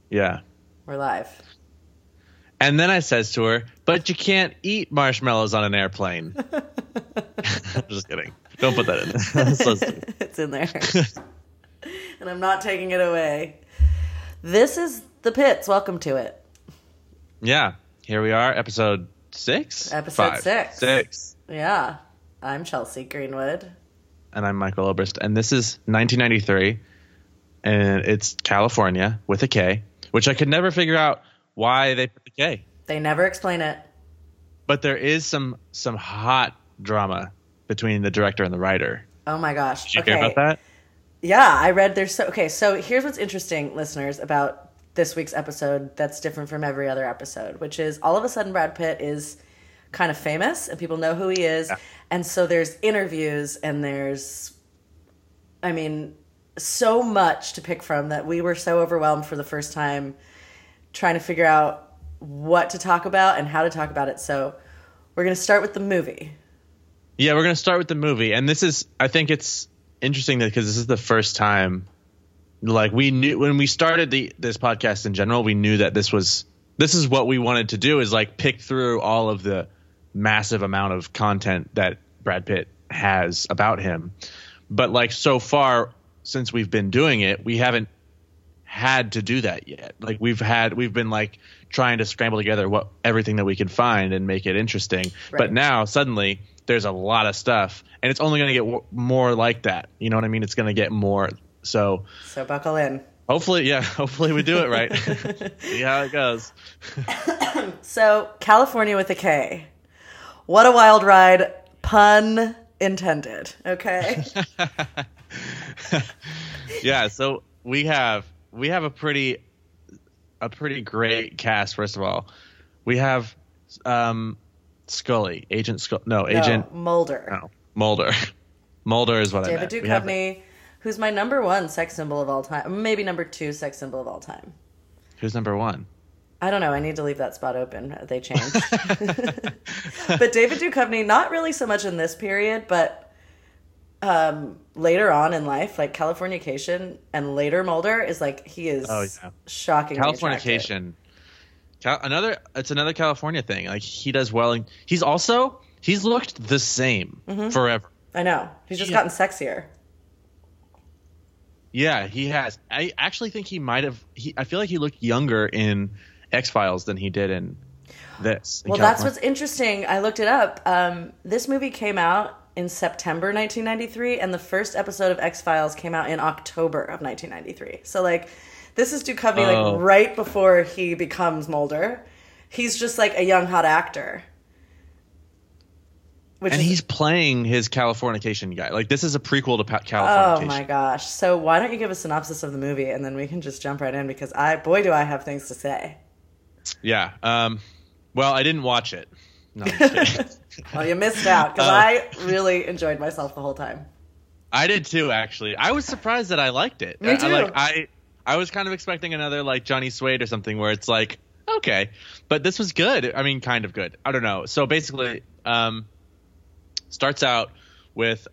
Yeah. We're live. And then I says to her, but you can't eat marshmallows on an airplane. I'm just kidding. Don't put that in there. It's in there. And I'm not taking it away. This is The Pits. Welcome to it. Yeah. Here we are. Episode 6? Episode 6. 6. Yeah. I'm Chelsea Greenwood. And I'm Michael Oberst. And this is 1993. And it's California with a K, which I could never figure out why they put the K. They never explain it. But there is some hot drama between the director and the writer. Oh my gosh. Did you hear about that? Yeah, I read there's so here's what's interesting, listeners, about this week's episode that's different from every other episode, which is all of a sudden Brad Pitt is kind of famous and people know who he is. Yeah. And so there's interviews and there's, so much to pick from that we were so overwhelmed for the first time trying to figure out what to talk about and how to talk about it. So we're going to start with the movie. Yeah, we're going to start with the movie. And I think it's interesting because this is the first time, like, we knew when we started this podcast in general, we knew that this is what we wanted to do, is like pick through all of the massive amount of content that Brad Pitt has about him. But like so far since we've been doing it, we haven't had to do that yet. Like we've been like trying to scramble together everything that we can find and make it interesting. Right. But now suddenly there's a lot of stuff and it's only going to get more like that. You know what I mean? It's going to get more. So buckle in. Hopefully we do it right. See how it goes. So California with a K. What a wild ride. Pun intended. Okay. Yeah. So we have a pretty great cast. First of all, we have Scully, Agent Scully. Agent Mulder. No, Mulder. Mulder is what David I meant. David Duchovny, who's my number 1 sex symbol of all time. Maybe number 2 sex symbol of all time. Who's number 1? I don't know. I need to leave that spot open. They changed. But David Duchovny, not really so much in this period, but later on in life, like Californication and later Mulder is like, he is shocking. Californication. It's another California thing. Like he does well. And he's looked the same forever. I know. He's just gotten sexier. Yeah, he has. I actually think he might have. I feel like he looked younger in X-Files than he did in this. Well, that's what's interesting. I looked it up. This movie came out in September 1993, and the first episode of X-Files came out in October of 1993. So, like, this is Duchovny, like, right before he becomes Mulder. He's just, like, a young, hot actor. He's playing his Californication guy. Like, this is a prequel to Californication. Oh, my gosh. So why don't you give a synopsis of the movie, and then we can just jump right in, because boy, do I have things to say. Yeah. Well, I didn't watch it. No, I'm just kidding. Well, you missed out, because I really enjoyed myself the whole time. I did too, actually. I was surprised that I liked it. Me too. I was kind of expecting another like Johnny Suede or something where it's like, okay. But this was good. I mean, kind of good. I don't know. So basically, starts out with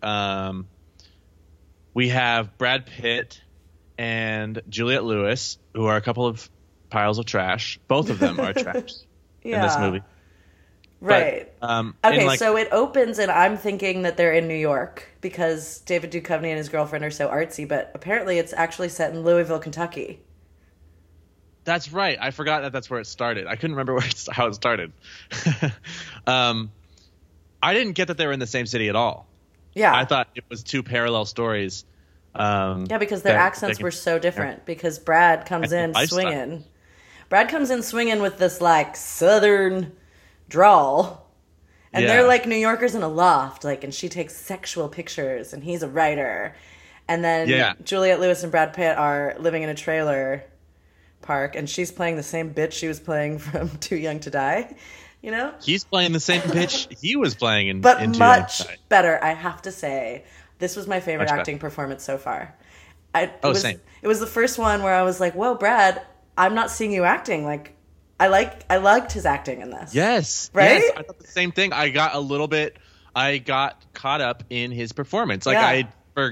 we have Brad Pitt and Juliette Lewis, who are a couple of piles of trash. Both of them are trash in this movie. Right. But, okay, so it opens and I'm thinking that they're in New York because David Duchovny and his girlfriend are so artsy, but apparently it's actually set in Louisville, Kentucky. That's right. I forgot that that's where it started. I couldn't remember how it started. I didn't get that they were in the same city at all. Yeah. I thought it was two parallel stories. Yeah, because their accents were so different. Yeah. Because Brad comes in swinging. Brad comes in swinging with this, like, southern drawl. And they're, like, New Yorkers in a loft. Like, and she takes sexual pictures, and he's a writer. And then Juliette Lewis and Brad Pitt are living in a trailer park, and she's playing the same bitch she was playing from Too Young to Die. You know? He's playing the same bitch he was playing in But in much better, I have to say. This was my favorite acting performance so far. Same. It was the first one where I was like, whoa, Brad, I'm not seeing you acting. Like, I liked his acting in this. Yes. Right? Yes, I thought the same thing. I got caught up in his performance. Like, I forgot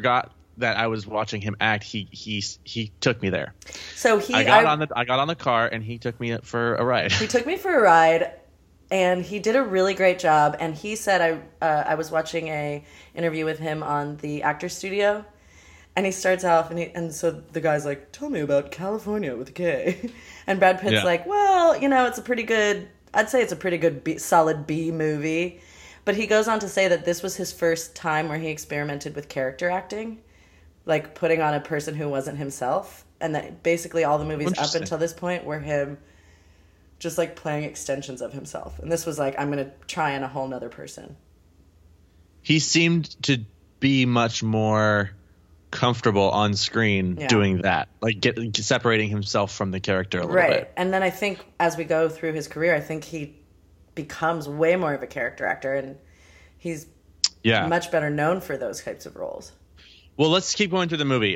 that I was watching him act, he took me there. So I got on the car and he took me for a ride. He took me for a ride, and he did a really great job. And he said I was watching a interview with him on the Actors Studio, and he starts off and so the guy's like, "Tell me about California with a K," and Brad Pitt's like, "Well, it's a pretty good. I'd say it's a pretty good solid B movie." But he goes on to say that this was his first time where he experimented with character acting, like putting on a person who wasn't himself, and that basically all the movies up until this point were him just like playing extensions of himself. And this was like, I'm going to try on a whole nother person. He seemed to be much more comfortable on screen doing that, like separating himself from the character a little bit. And then I think as we go through his career, I think he becomes way more of a character actor, and he's much better known for those types of roles. Well, let's keep going through the movie.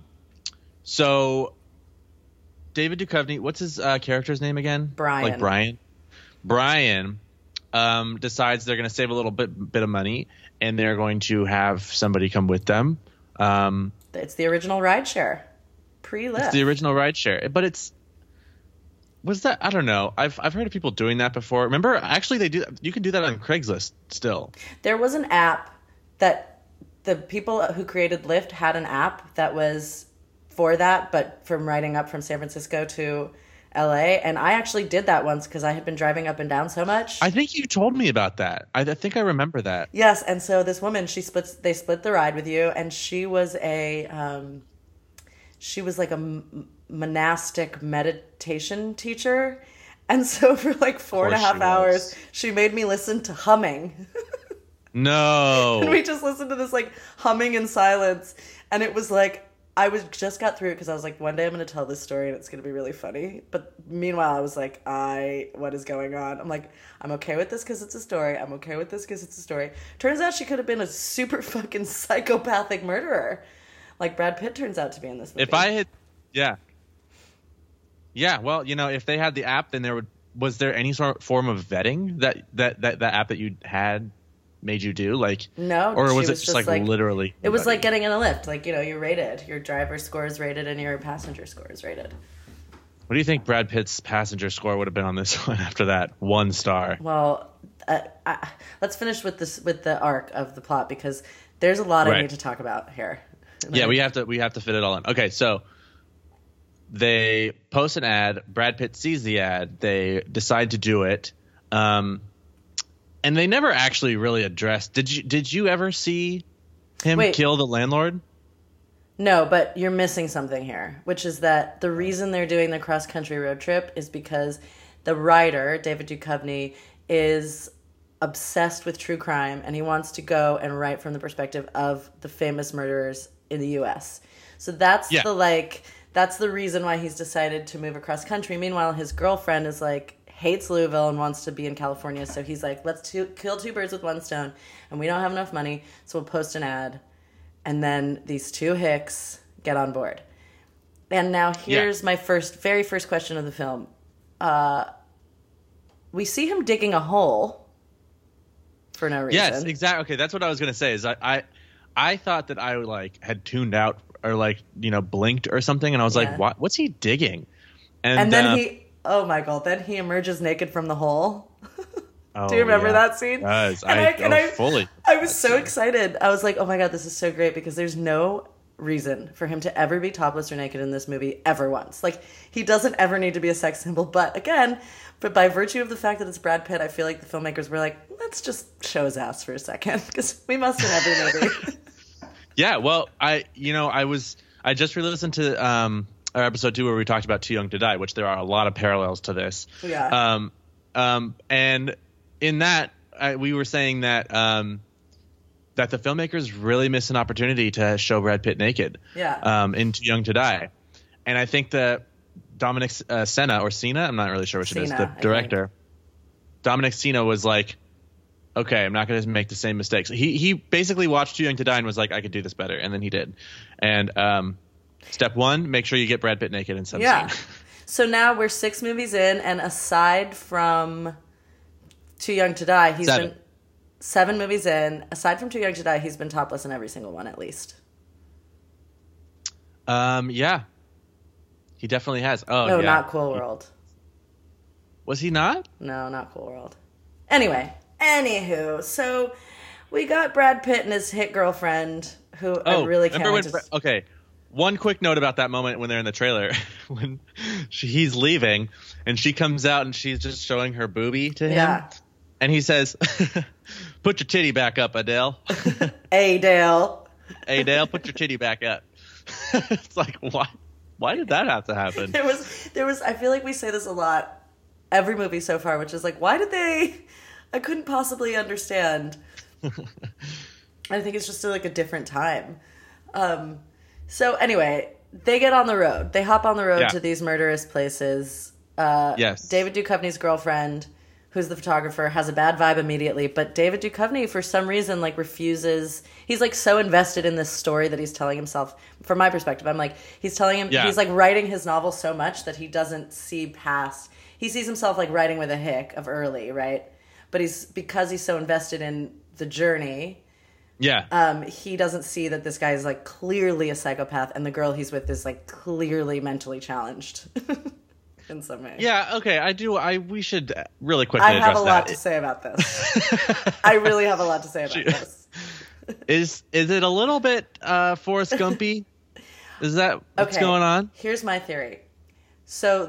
So David Duchovny, what's his character's name again? Brian. Like Brian. Brian decides they're going to save a little bit of money, and they're going to have somebody come with them. It's the original rideshare, pre-Lyft. It's the original rideshare, but was that? I don't know. I've heard of people doing that before. Remember, actually, they do. You can do that on Craigslist still. There was an app that the people who created Lyft had an app that was for that, but from riding up from San Francisco to LA. And I actually did that once because I had been driving up and down so much. I think you told me about that. I think I remember that. Yes. And so this woman, they split the ride with you, and she was like a monastic meditation teacher. And so for like 4.5 hours, she made me listen to humming. No. And we just listened to this like humming in silence. And it was like, just got through it because I was like, one day I'm going to tell this story and it's going to be really funny. But meanwhile, I was like, what is going on? I'm like, I'm okay with this because it's a story. I'm okay with this because it's a story. Turns out she could have been a super fucking psychopathic murderer. Like Brad Pitt turns out to be in this movie. If I had, yeah. Well, if they had the app, then was there any sort of form of vetting that app that you had made you do? Like, no, or was it just like literally? It was like getting in a Lyft. Like, you're rated. Your driver score is rated and your passenger score is rated. What do you think Brad Pitt's passenger score would have been on this one after that? 1 star. Well, let's finish with the arc of the plot because there's a lot I need to talk about here. Yeah, we have to fit it all in. Okay, so they post an ad. Brad Pitt sees the ad. They decide to do it. And they never actually really addressed. Did you ever see him kill the landlord? No, but you're missing something here, which is that the reason they're doing the cross-country road trip is because the writer, David Duchovny, is obsessed with true crime, and he wants to go and write from the perspective of the famous murderers in the U.S. So that's that's the reason why he's decided to move across country. Meanwhile, his girlfriend is like, hates Louisville and wants to be in California. So he's like, let's kill 2 birds with 1 stone. And we don't have enough money, so we'll post an ad. And then these 2 hicks get on board. And now here's my very first question of the film. We see him digging a hole for no reason. Yes, exactly. Okay, that's what I was going to say. Is I thought that I had tuned out or blinked or something, and I was like, what's he digging? And then oh my God, then he emerges naked from the hole. Do you remember that scene? Yes, fully. I was so excited. I was like, oh my God, this is so great because there's no reason for him to ever be topless or naked in this movie ever once. Like, he doesn't ever need to be a sex symbol. But by virtue of the fact that it's Brad Pitt, I feel like the filmmakers were like, let's just show his ass for a second because we must in every movie. Yeah, well, I just re-listened to our episode 2 where we talked about Too Young to Die, which there are a lot of parallels to this. Yeah. And in that, we were saying that that the filmmakers really missed an opportunity to show Brad Pitt naked. Yeah. In Too Young to Die, and I think that Dominic Sena, I'm not really sure which it is, the director, Dominic Sena was like, okay, I'm not going to make the same mistakes. He basically watched Too Young to Die and was like, I could do this better, and then he did. And step 1, make sure you get Brad Pitt naked in some scene. So now we're 6 movies in, and aside from Too Young to Die, he's been 7 movies in. Aside from Too Young to Die, he's been topless in every single one, at least. Yeah. He definitely has. Oh, no, yeah. not Cool World. Was he not? No, not Cool World. Anywho, so we got Brad Pitt and his hit girlfriend, who I really can't. Okay, one quick note about that moment when they're in the trailer, when he's leaving, and she comes out and she's just showing her boobie to him, yeah. And he says, "Put your titty back up, Adele." Adele, put your titty back up. It's like, why? Why did that have to happen? There was. I feel like we say this a lot. Every movie so far, which is like, why did they? I couldn't possibly understand. I think it's just like a different time. So anyway, they get on the road. They hop on the road to these murderous places. Yes. David Duchovny's girlfriend, who's the photographer, has a bad vibe immediately. But David Duchovny, for some reason, like refuses. He's like so invested in this story that he's telling himself. From my perspective, I'm like, he's telling him, he's like writing his novel so much that he doesn't see past. He sees himself like writing with a hick of early, right? But because he's so invested in the journey, he doesn't see that this guy is like clearly a psychopath, and the girl he's with is like clearly mentally challenged in some way. Yeah, okay, we should really quickly address that. I have a lot to say about this. I really have a lot to say about this. Is it a little bit Forrest Gumpy? Is that what's going on? Here's my theory. So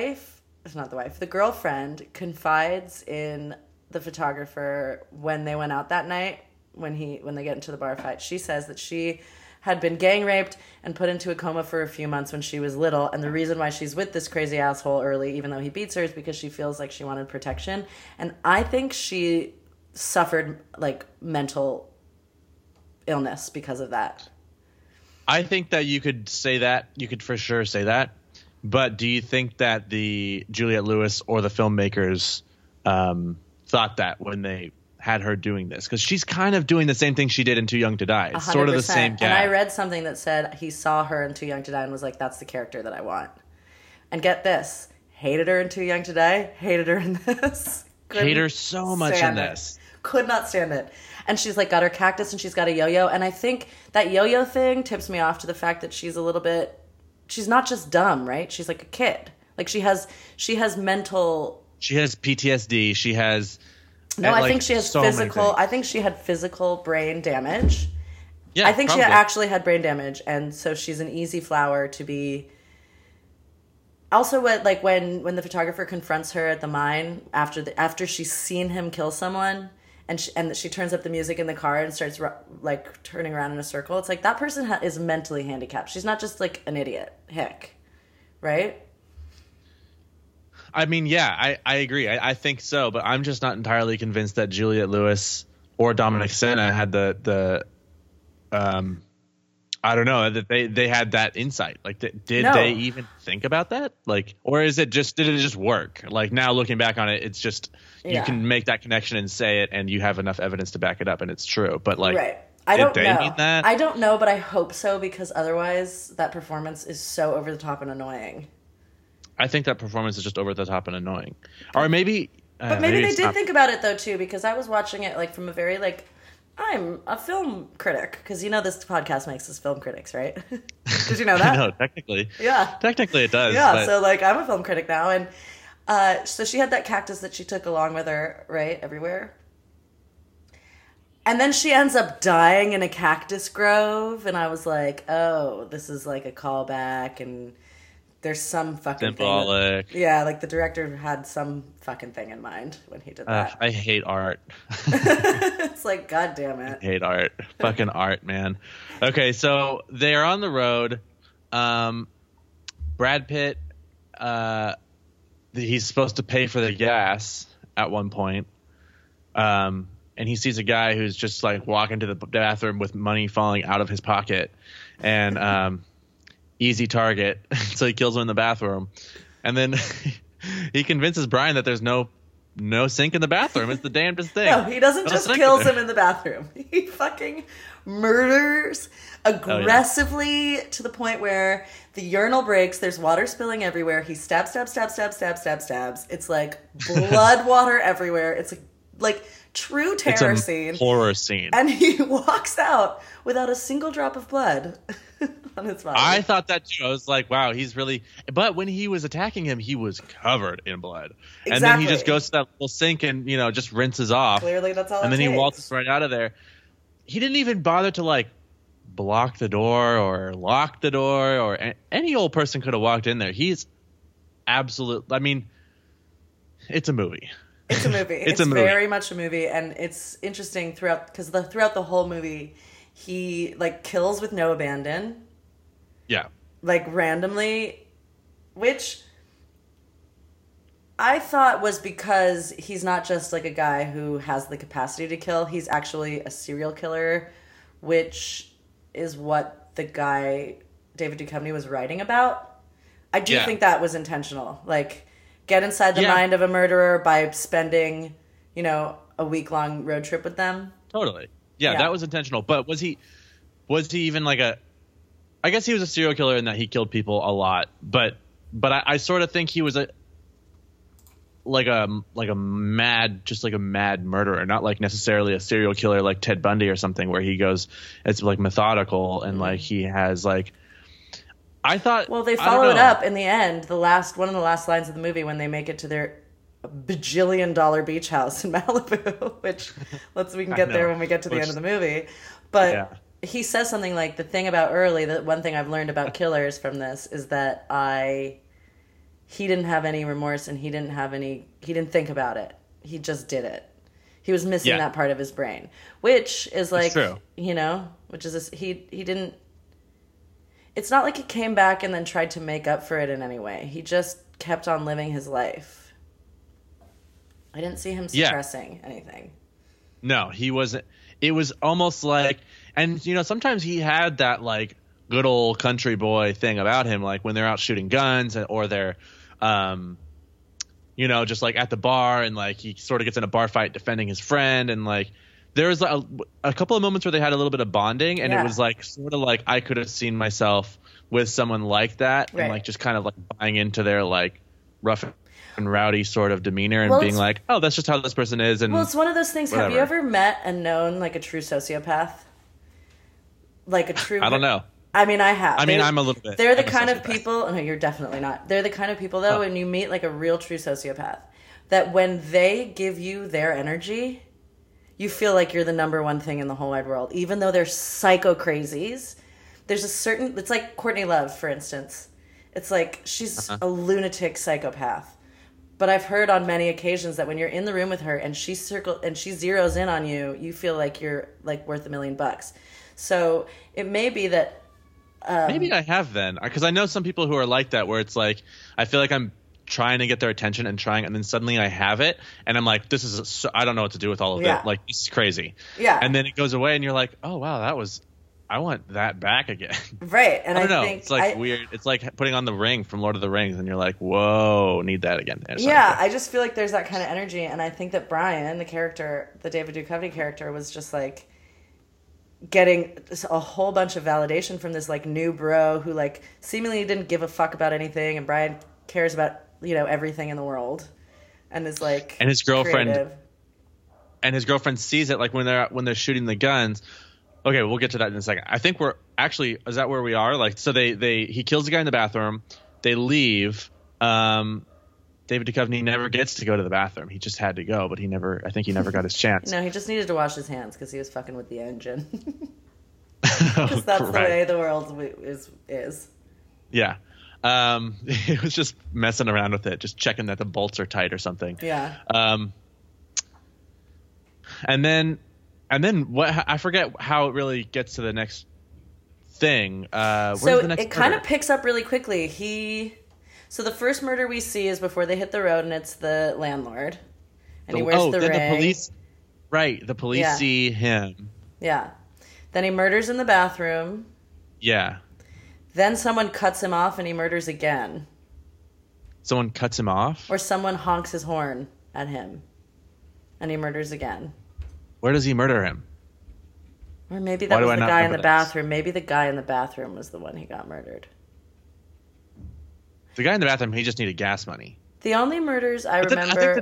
the girlfriend confides in the photographer when they went out that night, when they get into the bar fight. She says that she had been gang raped and put into a coma for a few months when she was little, and the reason why she's with this crazy asshole early, even though he beats her, is because she feels like she wanted protection. And I think she suffered like mental illness because of that. I think that you could say that. You could for sure say that. But do you think that the Juliette Lewis or the filmmakers thought that when they had her doing this? Because she's kind of doing the same thing she did in Too Young to Die. It's 100%. Sort of the same gag. And I read something that said he saw her in Too Young to Die and was like, that's the character that I want. And get this. Hated her in Too Young to Die. Hated her in this. Hate her so much in this. Could not stand it. And she's like got her cactus and she's got a yo-yo. And I think that yo-yo thing tips me off to the fact that she's a little bit... She's not just dumb, right? She's like a kid. Like she has mental... She has PTSD. She has... No, I think she has physical... I think she had physical brain damage. Yeah, I think she actually had brain damage. And so she's an easy flower to be... Also, when the photographer confronts her at the mine after she's seen him kill someone... And she turns up the music in the car and starts like turning around in a circle. It's like that person is mentally handicapped. She's not just like an idiot. Heck, right? I mean, yeah, I agree. I think so, but I'm just not entirely convinced that Juliette Lewis or Dominic Sena had the I don't know, that they had that insight. Like, did they even think about that? Like, or did it just work? Like now looking back on it, it's just you can make that connection and say it, and you have enough evidence to back it up, and it's true. But like, right. I don't know. Mean that? I don't know, but I hope so, because otherwise that performance is so over the top and annoying. I think that performance is just over the top and annoying, or maybe. But maybe they did think about it though too, because I was watching it like from a very like. I'm a film critic, because this podcast makes us film critics, right? Did you know that? No, technically. Yeah. Technically it does. Yeah, but... so like I'm a film critic now, and so she had that cactus that she took along with her, right, everywhere. And then she ends up dying in a cactus grove, and I was like, oh, this is like a callback, and there's some fucking symbolic. Thing. Yeah, like the director had some fucking thing in mind when he did that. I hate art. It's like, God damn it. I hate art. Fucking art, man. Okay, so they are on the road. Brad Pitt, he's supposed to pay for the gas at one point. And he sees a guy who's just like walking to the bathroom with money falling out of his pocket. And easy target. So he kills him in the bathroom. And then he convinces Brian that there's no sink in the bathroom. It's the damnedest thing. No, he doesn't just kill him in the bathroom. He fucking murders aggressively to the point where the urinal breaks. There's water spilling everywhere. He stabs. It's like blood water everywhere. It's like true terror scene. Horror scene. And he walks out without a single drop of blood on his body. I thought that too. I was like, wow, he's really. But when he was attacking him, he was covered in blood. Exactly. And then he just goes to that little sink and, just rinses off. Clearly, that's all. And then he waltzes right out of there. He didn't even bother to like block the door or lock the door, or any old person could have walked in there. He's absolute. I mean, it's a movie. It's a movie. It's a movie. Very much a movie, and it's interesting throughout the whole movie, he like kills with no abandon. Yeah. Like randomly, which I thought was because he's not just like a guy who has the capacity to kill. He's actually a serial killer, which is what the guy David Duchovny was writing about. I do think that was intentional. Like, get inside the mind of a murderer by spending, a week-long road trip with them. Totally. Yeah, that was intentional. But was he even like I guess he was a serial killer in that he killed people a lot. But I sort of think he was a mad murderer, not like necessarily a serial killer like Ted Bundy or something, where he goes, it's like methodical and like he has like. I thought. Well, they follow it up in the end. One of the last lines of the movie when they make it to their bajillion-dollar beach house in Malibu, which we can get there when we get to the end of the movie. But he says something like, the thing about Early, the one thing I've learned about killers from this is that he didn't have any remorse and he didn't think about it. He just did it. He was missing that part of his brain, which is like, he didn't. It's not like he came back and then tried to make up for it in any way. He just kept on living his life. I didn't see him suppressing anything. No, he wasn't. It was almost like, and sometimes he had that like good old country boy thing about him, like when they're out shooting guns or they're, just like at the bar and like he sort of gets in a bar fight defending his friend, and like there was a couple of moments where they had a little bit of bonding, and it was like sort of like I could have seen myself with someone like that, and like just kind of like buying into their like rough and rowdy sort of demeanor and being like, oh, that's just how this person is. And it's one of those things. Whatever. Have you ever met and known like a true sociopath? Like a true. I don't know. I mean, I have. I'm a little bit. They're the kind of people. No, you're definitely not. They're the kind of people though, when you meet like a real true sociopath, that when they give you their energy, you feel like you're the number one thing in the whole wide world, even though they're psycho crazies. There's a certain. It's like Courtney Love, for instance. It's like she's a lunatic psychopath. But I've heard on many occasions that when you're in the room with her and she zeroes in on you, you feel like you're like worth $1 million. So it may be that. Maybe I have then, because I know some people who are like that, where it's like I feel like I'm trying to get their attention and then suddenly I have it, and I'm like, this is I don't know what to do with all of it. Like, this is crazy. Yeah. And then it goes away, and you're like, oh wow, I want that back again. Right. And I don't know. It's like weird. It's like putting on the ring from Lord of the Rings, and you're like, whoa, need that again. I just feel like there's that kind of energy, and I think that Brian, the character, the David Duchovny character, was just like getting a whole bunch of validation from this like new bro who like seemingly didn't give a fuck about anything, and Brian cares about everything in the world, and is like, and his girlfriend creative. And his girlfriend sees it, like when they're shooting the guns. Okay, we'll get to that in a second. I think we're actually, is that where we are? Like, so he kills the guy in the bathroom. They leave. David Duchovny never gets to go to the bathroom. He just had to go, but I think he never got his chance. No, he just needed to wash his hands because he was fucking with the engine. Because that's the way the world is. Yeah. He was just messing around with it, just checking that the bolts are tight or something. Yeah. And then what? I forget how it really gets to the next thing. So it kind of picks up really quickly. So the first murder we see is before they hit the road, and it's the landlord, and he wears the ring. The police, right? The police see him. Yeah. Then he murders in the bathroom. Yeah. Then someone cuts him off, and he murders again. Someone cuts him off? Or someone honks his horn at him, and he murders again. Where does he murder him? Or maybe that was the guy in the bathroom. Maybe the guy in the bathroom was the one he got murdered. The guy in the bathroom, he just needed gas money. The only murders I remember...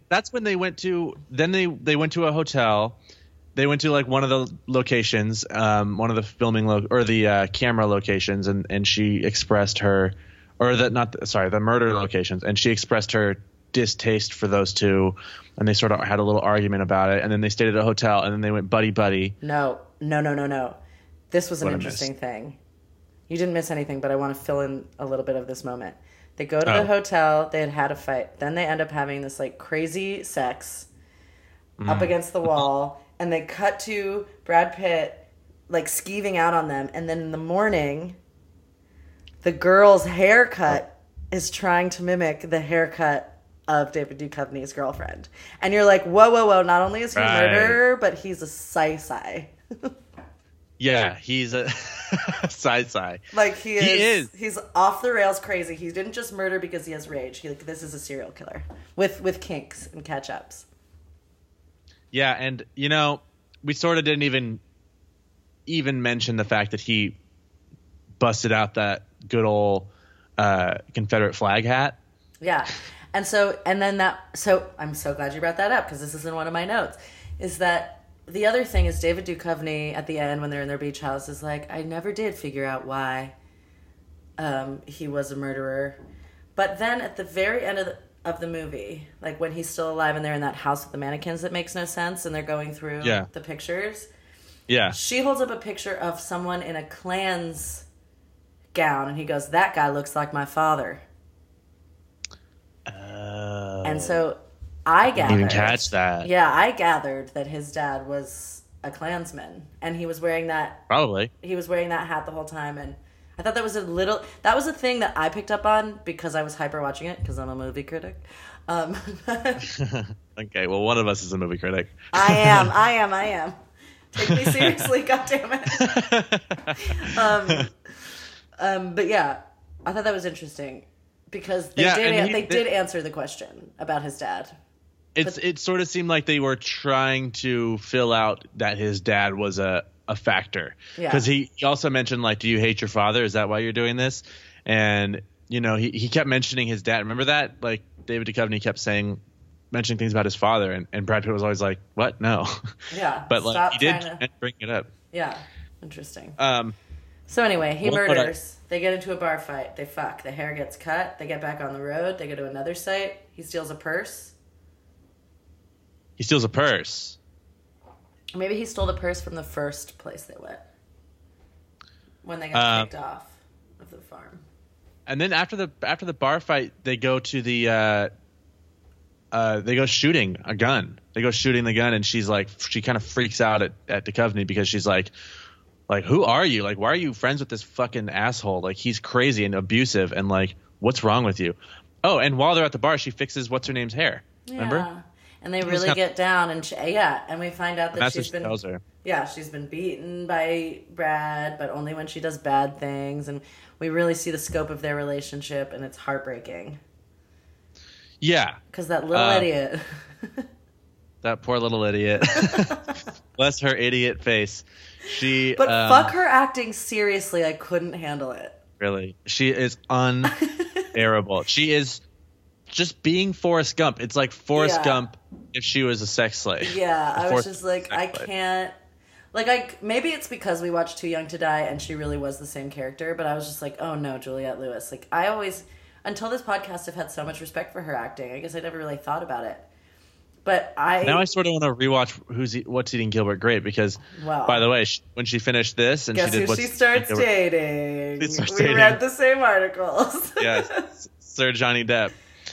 that's when they went to. Then they went to a hotel. They went to like one of the locations, one of the filming or the camera locations, and she expressed her, the murder locations, and she expressed her distaste for those two, and they sort of had a little argument about it, and then they stayed at a hotel, and then they went buddy. No. This was an interesting thing. You didn't miss anything, but I want to fill in a little bit of this moment. They go to the hotel. They had a fight. Then they end up having this like crazy sex up against the wall, and they cut to Brad Pitt like skeeving out on them. And then in the morning, the girl's haircut is trying to mimic the haircut of David Duchovny's girlfriend. And you're like, whoa. Not only is he a murderer, but he's a sai-sai. Yeah, he's a sai-sai. Like he is. He's off the rails crazy. He didn't just murder because he has rage. This is a serial killer with kinks and catch-ups. Yeah, and we sort of didn't even mention the fact that he busted out that good old Confederate flag hat. Yeah. I'm so glad you brought that up because this is in one of my notes. Is that the other thing is David Duchovny at the end when they're in their beach house is like, I never did figure out why he was a murderer. But then at the very end of the movie, like when he's still alive and they're in that house with the mannequins that makes no sense and they're going through the pictures. Yeah. She holds up a picture of someone in a Klan's gown and he goes, that guy looks like my father. And so I gathered. Didn't even catch that. Yeah, I gathered that his dad was a Klansman, and he was wearing that. Probably. He was wearing that hat the whole time, and I thought that was a thing that I picked up on because I was hyper watching it because I'm a movie critic. Okay, well, one of us is a movie critic. I am. Take me seriously, goddammit. But yeah, I thought that was interesting because they did answer the question about his dad. It sort of seemed like they were trying to fill out that his dad was a factor. Yeah. Because he also mentioned, like, do you hate your father? Is that why you're doing this? And, he kept mentioning his dad. Remember that? Like, David Duchovny kept mentioning things about his father. And Brad Pitt was always like, what? No. Yeah. But, like, he did bring it up. Yeah. Interesting. So anyway, he murders. They get into a bar fight. They fuck. The hair gets cut. They get back on the road. They go to another site. He steals a purse. He steals a purse. Maybe he stole the purse from the first place they went. When they got kicked off of the farm. And then after the bar fight, they go to they go shooting a gun. They go shooting the gun, and she's like, she kind of freaks out at Duchovny because she's like, who are you? Like, why are you friends with this fucking asshole? Like, he's crazy and abusive, and like, what's wrong with you? Oh, and while they're at the bar, she fixes what's her name's hair. Yeah. Remember? And they really get down, and and we find out that she's been beaten by Brad, but only when she does bad things, and we really see the scope of their relationship, and it's heartbreaking. Yeah. Because that little idiot. That poor little idiot. Bless her idiot face. But fuck her acting seriously. I couldn't handle it. Really. She is unbearable. She is just being Forrest Gump. It's like Forrest Gump if she was a sex slave. Yeah, I was just like, I can't. Like, maybe it's because we watched Too Young to Die and she really was the same character, but I was just like, oh no, Juliette Lewis. Like, I always, until this podcast, have had so much respect for her acting. I guess I never really thought about it. But now I sort of want to rewatch What's Eating Gilbert Grape because, by the way, when she finished this and guess she did who she starts dating. We read the same articles. Yes, Sir Johnny Depp.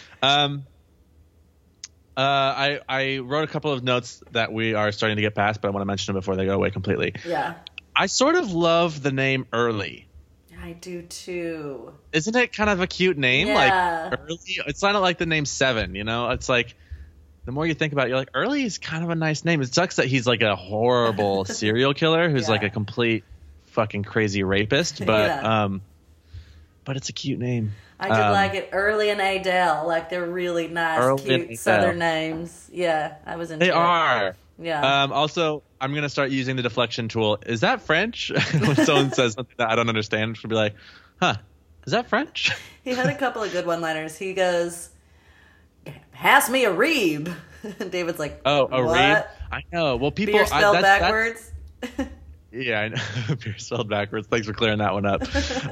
I wrote a couple of notes that we are starting to get past, but I want to mention them before they go away completely. Yeah. I sort of love the name Early. I do too. Isn't it kind of a cute name? Yeah. Like Early. It's not like the name Seven, It's like the more you think about it, you're like, Early is kind of a nice name. It sucks that he's like a horrible serial killer who's like a complete fucking crazy rapist, but but it's a cute name. I did like it. Early and Adele. Like, they're really nice, cute Southern names. Yeah, I was into it. They are. Yeah. Also, I'm going to start using the deflection tool. Is that French? When someone says something that I don't understand, she'll be like, huh, is that French? He had a couple of good one-liners. He goes, pass me a Reeb. And David's like, oh, a Reeb? I know. Well, people... Beer spelled backwards. Yeah, I know. Beer spelled backwards. Thanks for clearing that one up.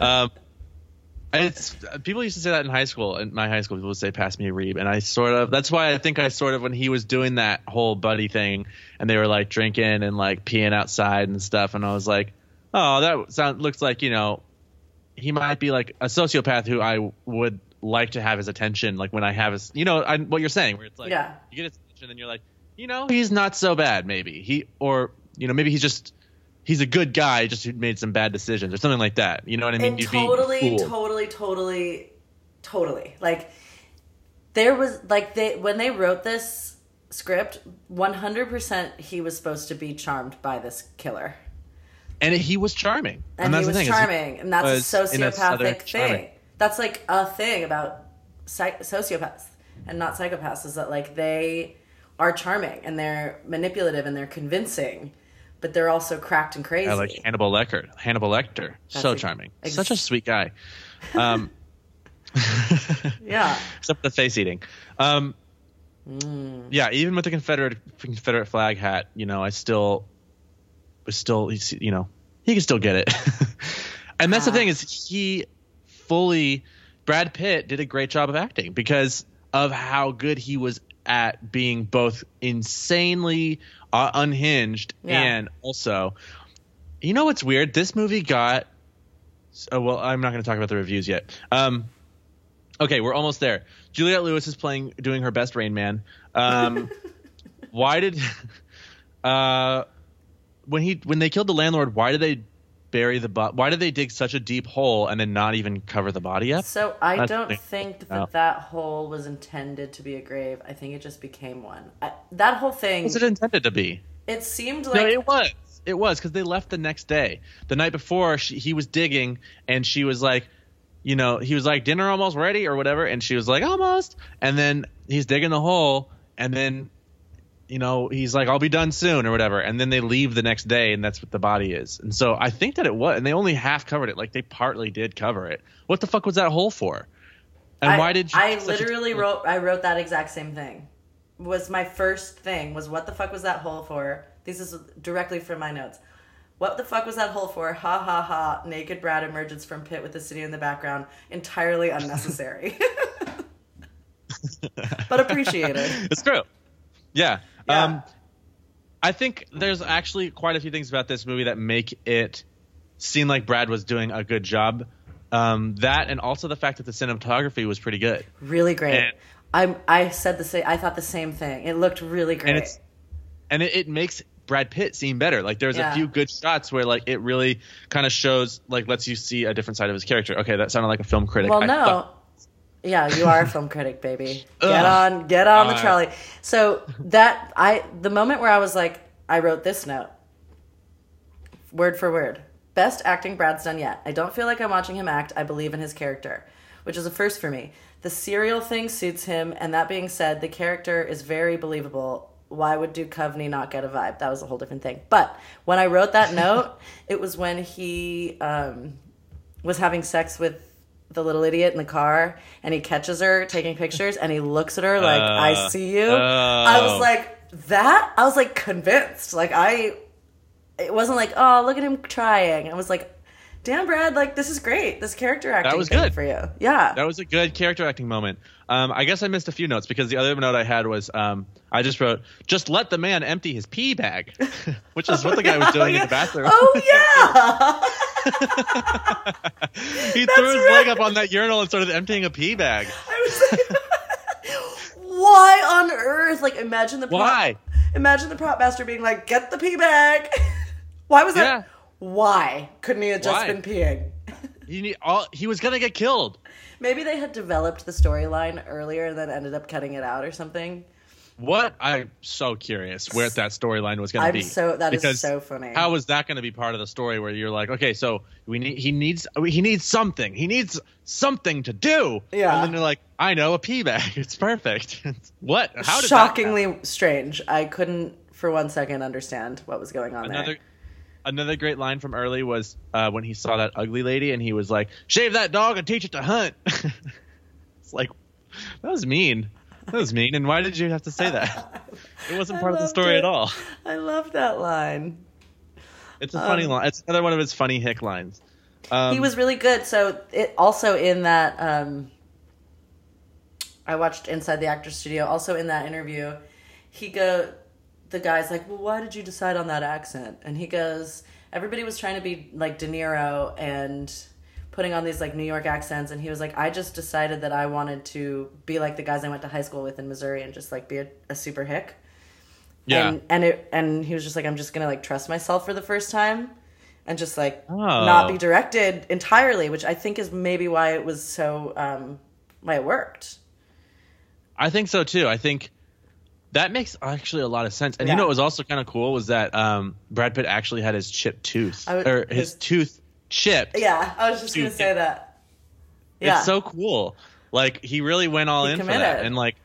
It's people used to say that in high school. In my high school, people would say, pass me a Reeb. And that's why I think when he was doing that whole buddy thing and they were like drinking and like peeing outside and stuff. And I was like, oh, looks like, he might be like a sociopath who I would like to have his attention. Like when I have his, what you're saying, where it's like, you get his attention and you're like, he's not so bad. Maybe maybe he's a good guy, just who made some bad decisions or something like that. You know what I mean? And totally. Like there was like when they wrote this script, 100% he was supposed to be charmed by this killer. And he was charming. And that's he was charming. And that's a sociopathic thing. That's like a thing about sociopaths and not psychopaths, is that like they are charming and they're manipulative and they're convincing. But they're also cracked and crazy. I like Hannibal Lecter. So charming. Such a sweet guy. Yeah. Except for the face eating. Yeah, even with the Confederate flag hat, I still he can still get it. And that's the thing is Brad Pitt did a great job of acting because of how good he was at being both insanely unhinged and also, what's weird? This movie got. I'm not going to talk about the reviews yet. Okay, we're almost there. Juliette Lewis is doing her best Rain Man. Why did when they killed the landlord? Why did they bury the body? Why did they dig such a deep hole and then not even cover the body up? So I don't think that hole was intended to be a grave. I think it just became one. That whole thing. Was it intended to be? It seemed like... No, it was. It was because they left the next day. The night before, he was digging and she was like, he was like, dinner almost ready or whatever. And she was like, almost. And then he's digging the hole and then... he's like, I'll be done soon or whatever. And then they leave the next day and that's what the body is. And so I think that it was, and they only half covered it. Like they partly did cover it. What the fuck was that hole for? And why did I wrote that exact same thing. Was my first thing was what the fuck was that hole for? This is directly from my notes. What the fuck was that hole for? Ha ha ha. Naked Brad emerges from pit with the city in the background. Entirely unnecessary. But appreciated. It's true. Yeah. I think there's actually quite a few things about this movie that make it seem like Brad was doing a good job. That and also the fact that the cinematography was pretty good. Really great. I said the same. I thought the same thing. It looked really great. And it makes Brad Pitt seem better. Like there's a few good shots where like it really kind of shows, like lets you see a different side of his character. Okay, that sounded like a film critic. Well, no. Yeah, you are a film critic, baby. Get on the trolley. So the moment where I was like, I wrote this note, word for word. Best acting Brad's done yet. I don't feel like I'm watching him act. I believe in his character, which is a first for me. The serial thing suits him, and that being said, the character is very believable. Why would Duchovny not get a vibe? That was a whole different thing. But when I wrote that note, it was when he was having sex with the little idiot in the car, and he catches her taking pictures, and he looks at her like, I see you. I was like convinced. Like it wasn't like, oh, look at him trying. I was like, damn, Brad, like this is great. This character acting that was good for you. Yeah. That was a good character acting moment. I guess I missed a few notes because the other note I had was I just wrote, just let the man empty his pee bag, which is what the guy was doing in the bathroom. Oh, yeah. He threw his leg up on that urinal and started emptying a pee bag. I was like, why on earth? Like, imagine the prop master being like, get the pee bag. Why was that? Yeah. Why couldn't he have just been peeing? He was going to get killed. Maybe they had developed the storyline earlier and then ended up cutting it out or something. What? I'm so curious where that storyline was going to be. That is so funny. How was that going to be part of the story where you're like, okay, so he needs something. He needs something to do. Yeah. And then you're like, I know, a pee bag. It's perfect. What? How did Shockingly strange. I couldn't for 1 second understand what was going on there. Another great line from early was when he saw that ugly lady and he was like, shave that dog and teach it to hunt. It's like, that was mean. That was mean. And why did you have to say that? It wasn't part of the story at all. I love that line. It's a funny line. It's another one of his funny hick lines. He was really good. So it also in that, I watched Inside the Actors Studio. Also in that interview, the guy's like, well, why did you decide on that accent? And he goes, everybody was trying to be like De Niro and putting on these like New York accents. And he was like, I just decided that I wanted to be like the guys I went to high school with in Missouri and just like be a super hick. Yeah. And he was just like, I'm just going to like trust myself for the first time and just like not be directed entirely, which I think is maybe why it was so, why it worked. I think so too. I think that makes actually a lot of sense. And you know what was also kind of cool was that Brad Pitt actually had his chipped tooth. His tooth chipped. Yeah, I was just going to say that. Yeah. It's so cool. Like, he really went all in committed. For that. And, like,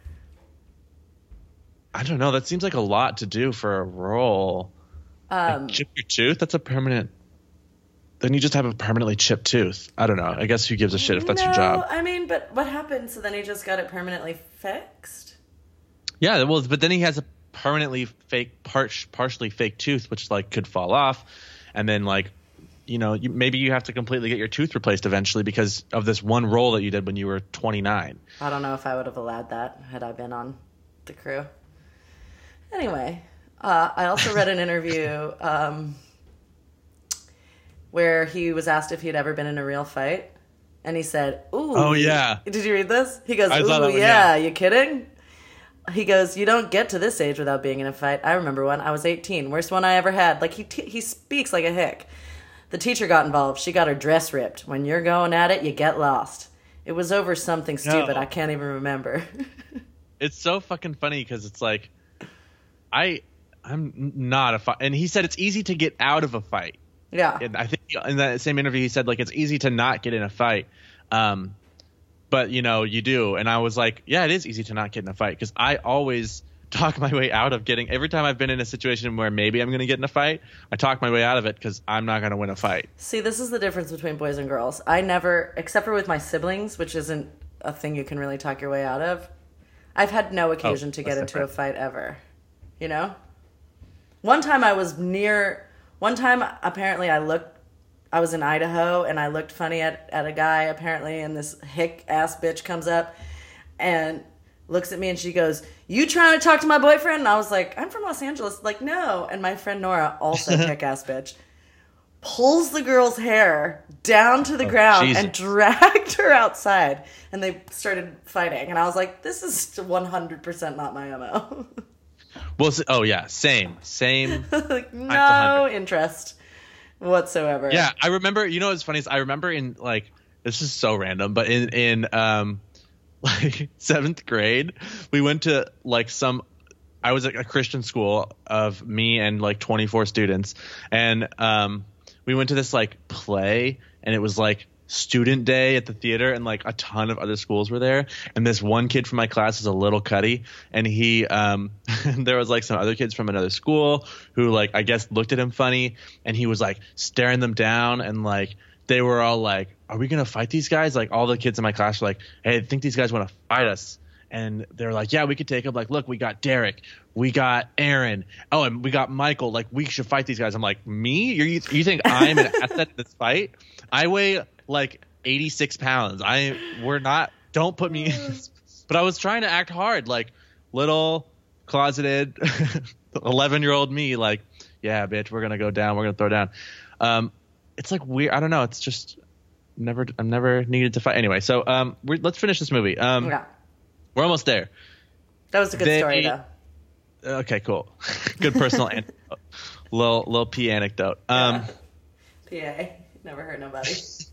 I don't know. That seems like a lot to do for a role. Like, chip your tooth? That's a permanent... Then you just have a permanently chipped tooth. I don't know. I guess who gives a shit if that's your job? I mean, but what happened? So then he just got it permanently fixed? Yeah, well, but then he has a permanently fake, partially fake tooth, which like could fall off, and then like, you know, maybe you have to completely get your tooth replaced eventually because of this one role that you did when you were 29. I don't know if I would have allowed that had I been on the crew. Anyway, I also read an interview where he was asked if he'd ever been in a real fight, and he said, "Ooh, oh yeah." Did you read this? He goes, "Ooh, yeah, you kidding?" He goes, you don't get to this age without being in a fight. I remember one. I was 18. Worst one I ever had. Like, he speaks like a hick. The teacher got involved. She got her dress ripped. When you're going at it, you get lost. It was over something stupid. No. I can't even remember. It's so fucking funny because it's like, I'm not a fight. And he said it's easy to get out of a fight. Yeah. And I think in that same interview, he said, like, it's easy to not get in a fight. But, you know, you do. And I was like, yeah, it is easy to not get in a fight because I always talk my way out of getting – every time I've been in a situation where maybe I'm going to get in a fight, I talk my way out of it because I'm not going to win a fight. See, this is the difference between boys and girls. I never – except for with my siblings, which isn't a thing you can really talk your way out of, I've had no occasion to get into a fight ever. You know? One time apparently I was in Idaho and I looked funny at a guy apparently, and this hick ass bitch comes up and looks at me and she goes, "You trying to talk to my boyfriend?" And I was like, "I'm from Los Angeles." Like, no. And my friend Nora, also hick ass bitch, pulls the girl's hair down to the ground and dragged her outside, and they started fighting. And I was like, this is 100% not my MO. Well, yeah, same. Like, no interest whatsoever. Yeah, I remember, you know what's funny is I remember in like, this is so random, but in like 7th grade, we went to like I was at a Christian school of me and like 24 students, and we went to this like play, and it was like student day at the theater, and like a ton of other schools were there, and this one kid from my class is a little cutty, and he there was like some other kids from another school who like I guess looked at him funny, and he was like staring them down, and like they were all like, "Are we gonna fight these guys?" Like all the kids in my class were like, "Hey, I think these guys want to fight us." And they're like, "Yeah, we could take them." Like, look, we got Derek, we got Aaron, oh, and we got Michael. Like, we should fight these guys. I'm like, me? You think I'm an asset in this fight? I weigh like 86 pounds. Don't put me in this. But I was trying to act hard, like little closeted 11-year-old me, like, yeah, bitch, we're gonna go down, we're gonna throw down. It's like weird. I don't know. It's just I'm never needed to fight. Anyway, so let's finish this movie. Yeah. We're almost there. That was a good story, though. Okay, cool. Good personal anecdote. Little P anecdote. PA. Never hurt nobody.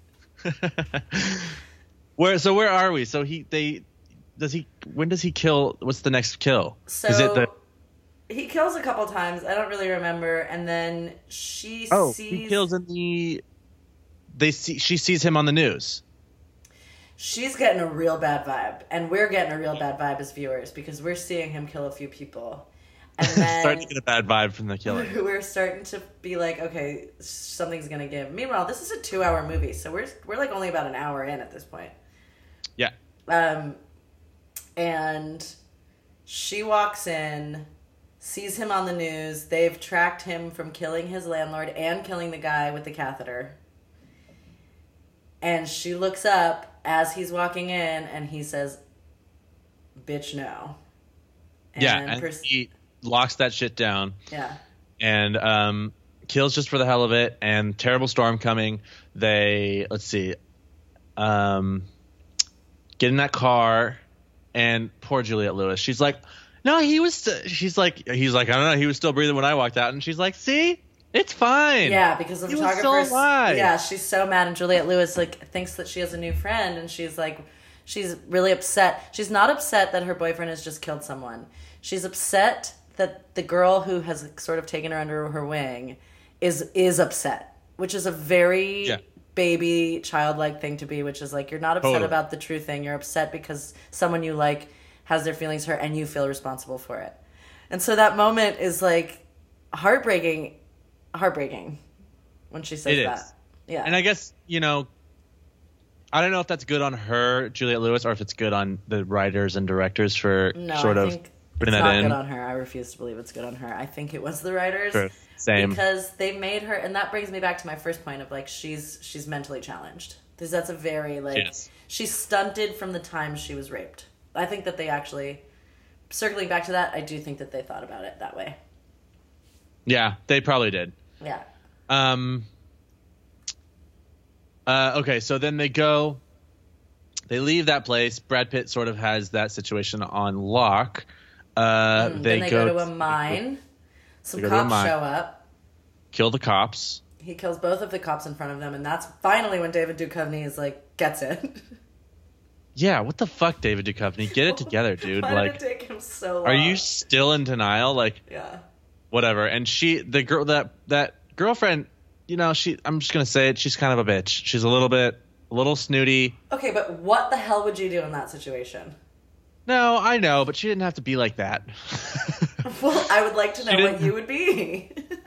Where are we? So when does he kill? What's the next kill? So is it he kills a couple times. I don't really remember. And then she sees. He kills she sees him on the news. She's getting a real bad vibe, and we're getting a real bad vibe as viewers because we're seeing him kill a few people. And then starting to get a bad vibe from the killing. We're starting to be like, okay, something's gonna give. Meanwhile, this is a 2-hour movie, so we're like only about an hour in at this point. Yeah. And She walks in, sees him on the news. They've tracked him from killing his landlord and killing the guy with the catheter. And she looks up as he's walking in, and he says, "Bitch, no." And he locks that shit down. Yeah. And kills just for the hell of it. And terrible storm coming. They, get in that car, and poor Juliette Lewis. She's like, no, he was. He's like, I don't know. He was still breathing when I walked out, and she's like, see, it's fine. Yeah, because the photographer. Yeah, she's so mad, and Juliette Lewis thinks that she has a new friend, and she's really upset. She's not upset that her boyfriend has just killed someone. She's upset that the girl who has sort of taken her under her wing is upset, which is a very baby, childlike thing to be, which is like, you're not upset about the true thing. You're upset because someone you like has their feelings hurt and you feel responsible for it. And so that moment is like heartbreaking when she says that. Is. Yeah. And I guess, I don't know if that's good on her, Juliette Lewis, or if it's good on the writers and directors for putting that in. It's not good on her. I refuse to believe it's good on her. I think it was the writers. Sure. Same. Because they made her, and that brings me back to my first point of she's mentally challenged. Because that's a very she's stunted from the time she was raped. I think that they actually, circling back to that, I do think that they thought about it that way. Yeah, they probably did. Yeah. Okay, so then they leave that place. Brad Pitt sort of has that situation on lock. Then they go to a mine. Some cops show up. Kill the cops. He kills both of the cops in front of them, and that's finally when David Duchovny is gets it. Yeah, what the fuck, David Duchovny? Get it together, dude. Why did it take him so long? Are you still in denial? Yeah. Whatever. And the girl, that girlfriend, I'm just gonna say it. She's kind of a bitch. She's a little snooty. Okay, but what the hell would you do in that situation? No, I know, but she didn't have to be like that. Well, I would like to know what you would be.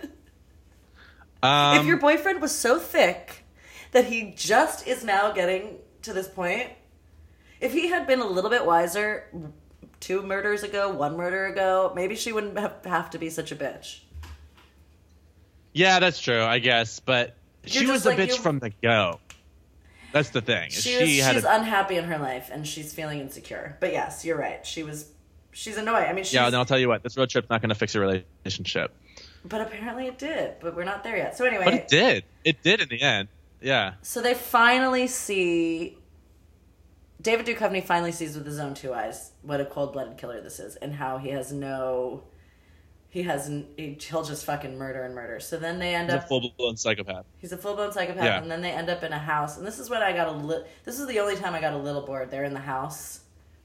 If your boyfriend was so thick that he just is now getting to this point, if he had been a little bit wiser 2 murders ago, 1 murder ago, maybe she wouldn't have to be such a bitch. Yeah, that's true, I guess, but she was a bitch from the go. That's the thing. She's unhappy in her life, and she's feeling insecure. But yes, you're right. She's annoying. I mean, yeah, and I'll tell you what, this road trip's not going to fix a relationship. But apparently it did, but we're not there yet. So anyway. But it did. It did in the end. Yeah. So they finally see... David Duchovny finally sees with his own 2 eyes what a cold-blooded killer this is, and how he has no... He'll just fucking murder and murder. So then they end up... He's a full-blown psychopath. He's a full-blown psychopath, and then they end up in a house. And this is when I got this is the only time I got a little bored. They're in the house.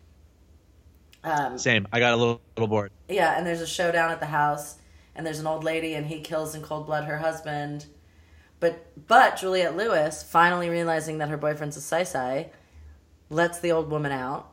Same. I got a little bored. Yeah, and there's a showdown at the house, and there's an old lady, and he kills in cold blood her husband. But Juliette Lewis, finally realizing that her boyfriend's a sai-sai, lets the old woman out.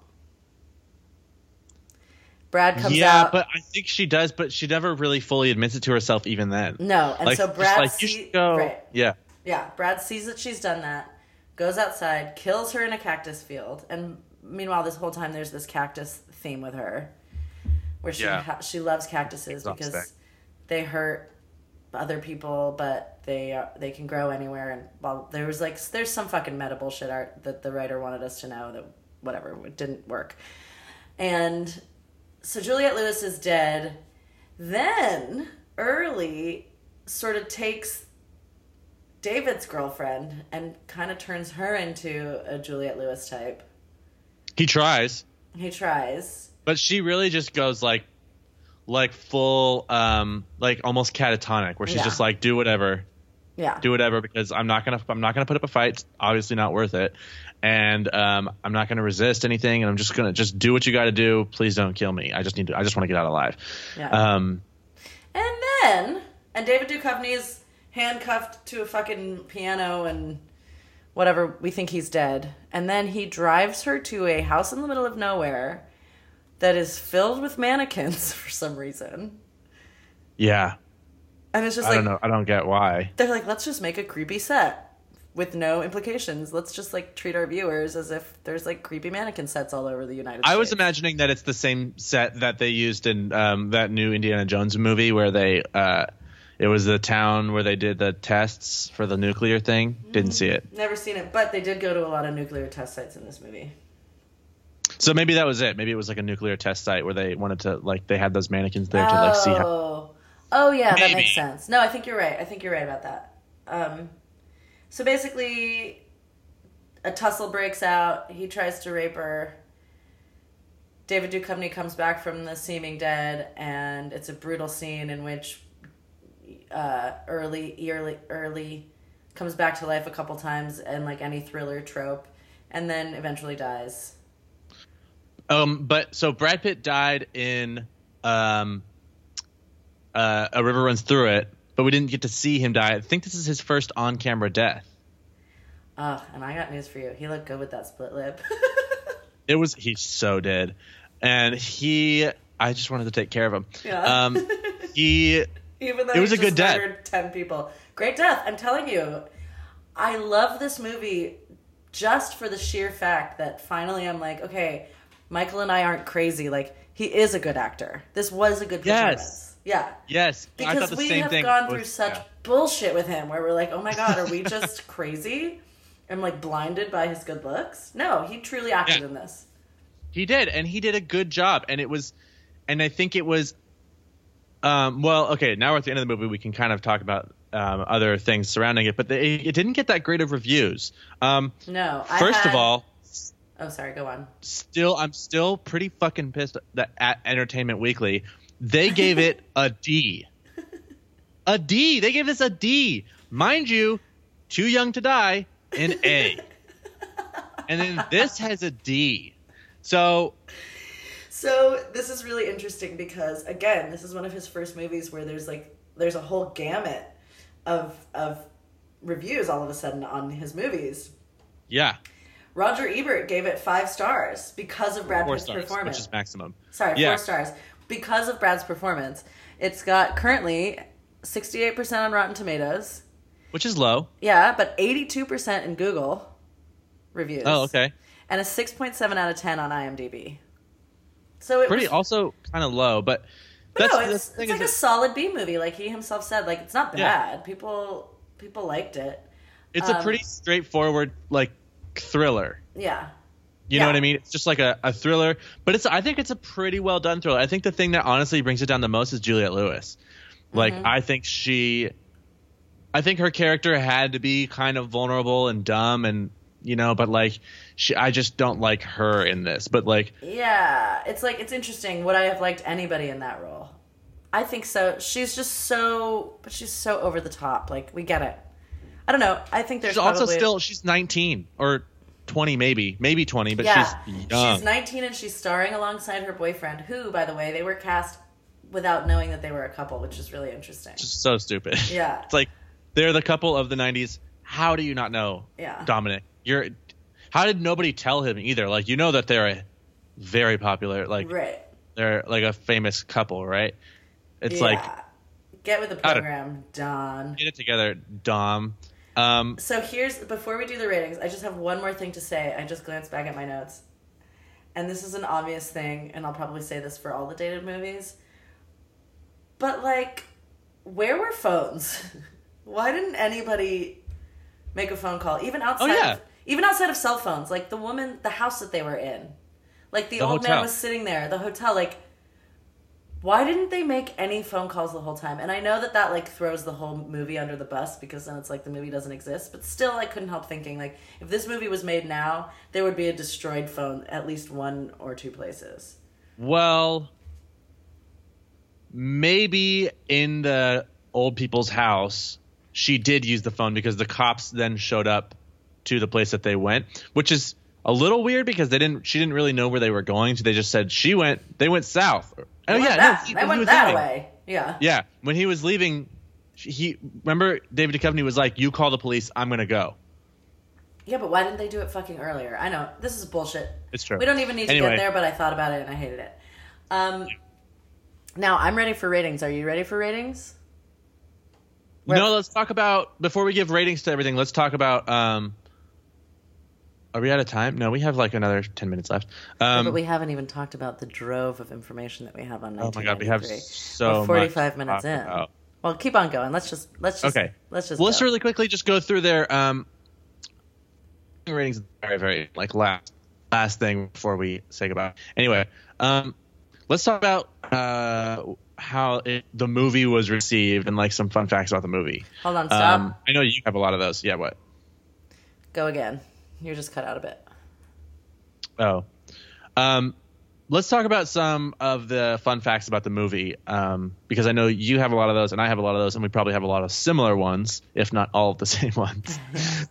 Brad comes out. Yeah, but I think she does, but she never really fully admits it to herself even then. No, and so Brad you should go. Right. Yeah. Yeah, Brad sees that she's done that, goes outside, kills her in a cactus field, and meanwhile this whole time there's this cactus theme with her, where she loves cactuses because they hurt other people, but they can grow anywhere, and there's some fucking meta bullshit art that the writer wanted us to know that whatever, it didn't work. And so Juliette Lewis is dead. Then Early sort of takes David's girlfriend and kind of turns her into a Juliette Lewis type. He tries. But she really just goes like full almost catatonic, where she's just like, do whatever. Yeah. Do whatever, because I'm not gonna put up a fight. It's obviously not worth it. And I'm not gonna resist anything, and I'm just gonna do what you gotta do. Please don't kill me. I just want to get out alive. Yeah. And David Duchovny is handcuffed to a fucking piano and whatever, we think he's dead. And then he drives her to a house in the middle of nowhere that is filled with mannequins for some reason. Yeah. And it's just I don't know. I don't get why. They're like, let's just make a creepy set. with no implications. Let's just like treat our viewers as if there's like creepy mannequin sets all over the United States. I was imagining that it's the same set that they used in that new Indiana Jones movie where they it was the town where they did the tests for the nuclear thing. Didn't see it. Never seen it, but they did go to a lot of nuclear test sites in this movie. So maybe that was it. Maybe it was like a nuclear test site where they wanted to like they had those mannequins there to like see how. Oh yeah, maybe. That makes sense. No, I think you're right. I think you're right about that. So basically, a tussle breaks out. He tries to rape her. David Duchovny comes back from the seeming dead, and it's a brutal scene in which Early comes back to life a couple times, and like any thriller trope, and then eventually dies. But so Brad Pitt died in A River Runs Through It. But we didn't get to see him die. I think this is his first on-camera death. And I got news for you. He looked good with that split lip. He so did. And I just wanted to take care of him. Yeah. Even though it was he a good death. 10 people. Great death. I'm telling you. I love this movie just for the sheer fact that finally I'm like, okay, Michael and I aren't crazy. Like, he is a good actor. This was a good performance. Yes. Yeah. Yes. Because we have gone through such bullshit with him where we're like, oh my God, are we just crazy? And like blinded by his good looks? No, he truly acted in this. He did. And he did a good job. And I think it was, well, okay, now we're at the end of the movie. We can kind of talk about other things surrounding it, but it didn't get that great of reviews. No. First of all. Oh, sorry. Go on. I'm still pretty fucking pissed that at Entertainment Weekly, they gave it a D. A D. They gave this a D. Mind you, Too Young to Die, an A. And then this has a D. So this is really interesting because, again, this is one of his first movies where there's a whole gamut of reviews all of a sudden on his movies. Yeah. Roger Ebert gave it 5 stars because of Brad Pitt's performance. Which is maximum. Sorry, 4 stars. Because of Brad's performance. It's got currently 68% on Rotten Tomatoes. Which is low. Yeah, but 82% in Google reviews. Oh, okay. And a 6.7 out of 10 on IMDb. So it was also kind of low, but it's like a solid B movie. Like he himself said, like it's not bad. Yeah. People liked it. It's a pretty straightforward like thriller. Yeah. You know what I mean? It's just like a thriller, but I think it's a pretty well done thriller. I think the thing that honestly brings it down the most is Juliette Lewis. Like I think her character had to be kind of vulnerable and dumb and but like I just don't like her in this. But like it's interesting. Would I have liked anybody in that role? I think so. She's just so over the top. Like we get it. I don't know. I think there's she's 19 or 20 maybe 20, but she's young. She's 19 and she's starring alongside her boyfriend, who, by the way, they were cast without knowing that they were a couple, which is really interesting. Just so stupid. Yeah. It's like they're the couple of the 90s. How do you not know Dominic? How did nobody tell him either? Like that they're a very popular they're like a famous couple, right? It's like get with the program, Don. Get it together, Dom. So before we do the ratings, I just have one more thing to say. I just glanced back at my notes. And this is an obvious thing, and I'll probably say this for all the dated movies. But, like, where were phones? Why didn't anybody make a phone call? Even outside of cell phones. Like, the house that they were in. Like, the old man was sitting there, the hotel, like... Why didn't they make any phone calls the whole time? And I know that like throws the whole movie under the bus because then it's like the movie doesn't exist. But still, I couldn't help thinking like if this movie was made now, there would be a destroyed phone at least 1 or 2 places. Well, maybe in the old people's house, she did use the phone because the cops then showed up to the place that they went, which is a little weird because she didn't really know where they were going. So they just said they went south. They went that way. Yeah. Yeah. When he was leaving, remember David Duchovny was like, "You call the police. I'm gonna go." Yeah, but why didn't they do it fucking earlier? I know this is bullshit. It's true. We don't even need to get there, but I thought about it and I hated it. Now I'm ready for ratings. Are you ready for ratings? No, let's talk about, before we give ratings to everything, let's talk about, are we out of time? No, we have like another 10 minutes left. But we haven't even talked about the drove of information that we have on 1993. Oh my God, we have so We're 45 minutes in. About. Well, keep on going. Let's just okay. Let's really quickly just go through their ratings. Very, very like last thing before we say goodbye. Anyway, let's talk about how the movie was received and like some fun facts about the movie. Hold on, stop. I know you have a lot of those. Yeah, what? Go again. You're just cut out a bit. Oh. Let's talk about some of the fun facts about the movie, because I know you have a lot of those and I have a lot of those, and we probably have a lot of similar ones, if not all of the same ones.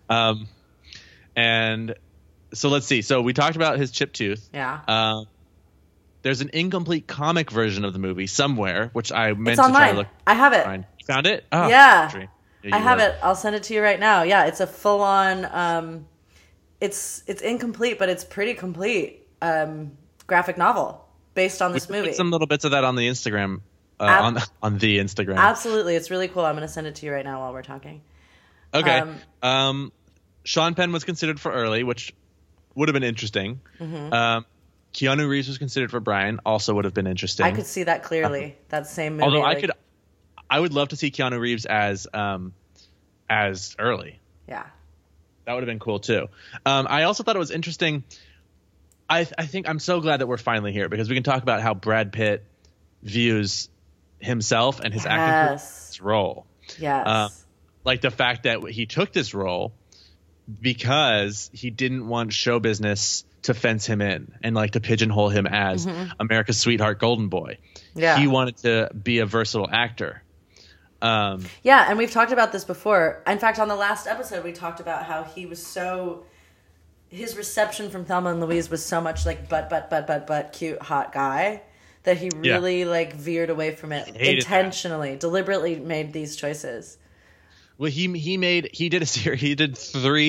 And so let's see. So we talked about his chipped tooth. Yeah. There's an incomplete comic version of the movie somewhere, which I meant to try to look. I have it. Find. You found it? Oh, yeah. I have it. I'll send it to you right now. Yeah, it's a full-on. It's incomplete, but it's pretty complete. Graphic novel based on this movie. Put some little bits of that on the Instagram. On the Instagram. Absolutely, it's really cool. I'm going to send it to you right now while we're talking. Okay. Sean Penn was considered for early, which would have been interesting. Mm-hmm. Keanu Reeves was considered for Brian, also would have been interesting. I could see that clearly. That same movie. Although I would love to see Keanu Reeves as early. Yeah. That would have been cool too. I also thought it was interesting. I think I'm so glad that we're finally here, because we can talk about how Brad Pitt views himself and his acting this role. Yes. Like the fact that he took this role because he didn't want show business to fence him in and like to pigeonhole him as America's sweetheart golden boy. Yeah. He wanted to be a versatile actor. Yeah, and we've talked about this before. In fact, on the last episode, we talked about how he was his reception from Thelma and Louise was so much like but cute hot guy that he really like veered away from it intentionally, deliberately made these choices. Well, he did a series. He did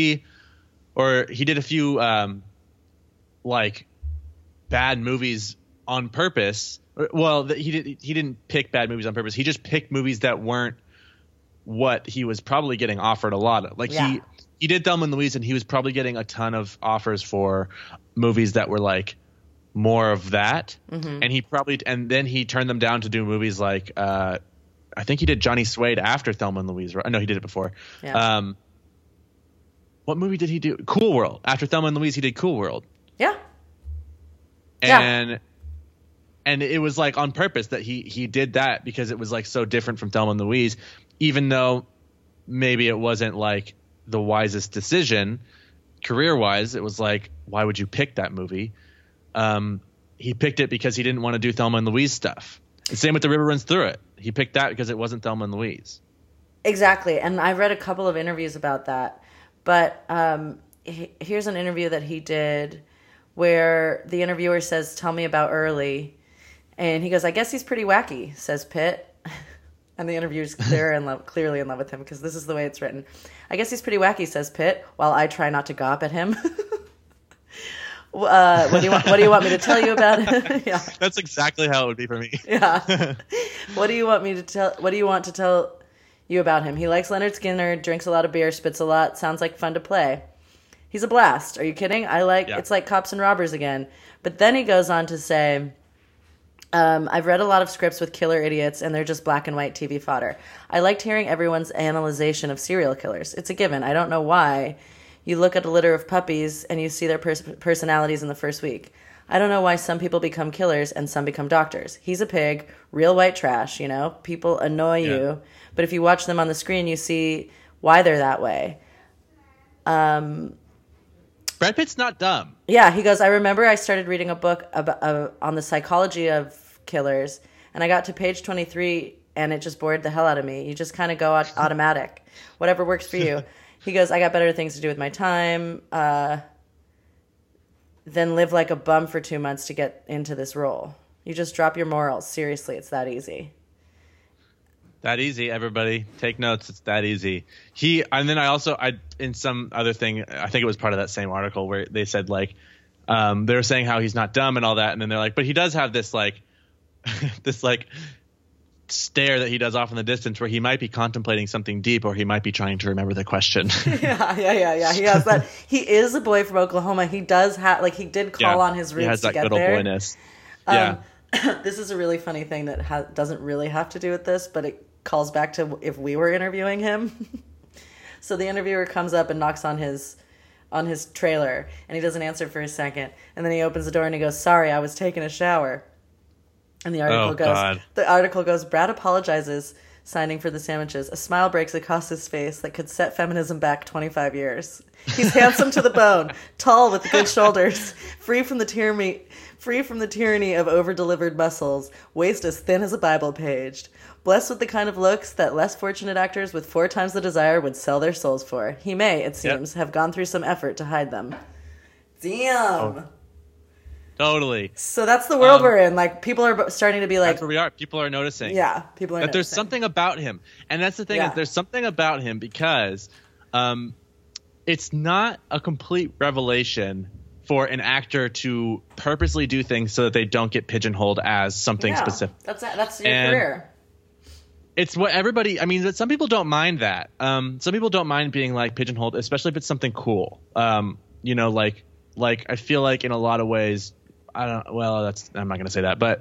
a few like bad movies on purpose. Well, he didn't pick bad movies on purpose. He just picked movies that weren't what he was probably getting offered a lot of. Like he did Thelma and Louise, and he was probably getting a ton of offers for movies that were like more of that. Mm-hmm. And then he turned them down to do movies like I think he did Johnny Suede after Thelma and Louise. Right? No, he did it before. Yeah. What movie did he do? Cool World. After Thelma and Louise, he did Cool World. Yeah. And it was like on purpose that he did that because it was like so different from Thelma and Louise, even though maybe it wasn't like the wisest decision career-wise. It was like, why would you pick that movie? He picked it because he didn't want to do Thelma and Louise stuff. The same with The River Runs Through It. He picked that because it wasn't Thelma and Louise. Exactly. And I read a couple of interviews about that. But here's an interview that he did where the interviewer says, "Tell me about Early." And he goes, "I guess he's pretty wacky," says Pitt. And the interviewer's clearly in love with him, because this is the way it's written. "I guess he's pretty wacky," says Pitt, while I try not to gawp at him. What do you want me to tell you about it? Yeah. That's exactly how it would be for me. Yeah. What do you want to tell you about him? He likes Leonard Skinner, drinks a lot of beer, spits a lot, sounds like fun to play. He's a blast. Are you kidding? It's like Cops and Robbers again. But then he goes on to say, I've read a lot of scripts with killer idiots, and they're just black and white TV fodder. I liked hearing everyone's analyzation of serial killers. It's a given. I don't know why. You look at a litter of puppies, and you see their personalities in the first week. I don't know why some people become killers and some become doctors. He's a pig, real white trash, you know? People annoy you. But if you watch them on the screen, you see why they're that way. Brad Pitt's not dumb. Yeah, he goes, I remember I started reading a book on the psychology of killers, and I got to page 23, and it just bored the hell out of me. You just kind of go automatic. Whatever works for you. He goes, I got better things to do with my time than live like a bum for 2 months to get into this role. You just drop your morals. Seriously, it's that easy. That easy, everybody. Take notes. It's that easy. In some other thing, I think it was part of that same article where they said like, they were saying how he's not dumb and all that. And then they're like, but he does have this like, this like stare that he does off in the distance where he might be contemplating something deep or he might be trying to remember the question. Yeah. He has that. He is a boy from Oklahoma. He does have, like, he did call on his roots he has that to get good old there. boyness. Yeah. This is a really funny thing that doesn't really have to do with this, but it calls back to if we were interviewing him. So the interviewer comes up and knocks on his trailer, and he doesn't answer for a second, and then he opens the door and he goes, "Sorry, I was taking a shower." And the article goes, "Brad apologizes, signing for the sandwiches. A smile breaks across his face that could set feminism back 25 years. He's handsome to the bone, tall with good shoulders, free from the tyranny of over-delivered muscles, waist as thin as a Bible page. Blessed with the kind of looks that less fortunate actors with 4 times the desire would sell their souls for. He may, it seems, have gone through some effort to hide them." Damn. Oh. Totally. So that's the world we're in. Like, people are starting to be like... That's where we are. People are noticing. Yeah, people are noticing. There's something about him. And that's the thing. Is there's something about him because it's not a complete revelation for an actor to purposely do things so that they don't get pigeonholed as something specific. That's your career. It's what everybody... I mean, some people don't mind that. Some people don't mind being, like, pigeonholed, especially if it's something cool. You know, like I feel like in a lot of ways... I'm not going to say that, but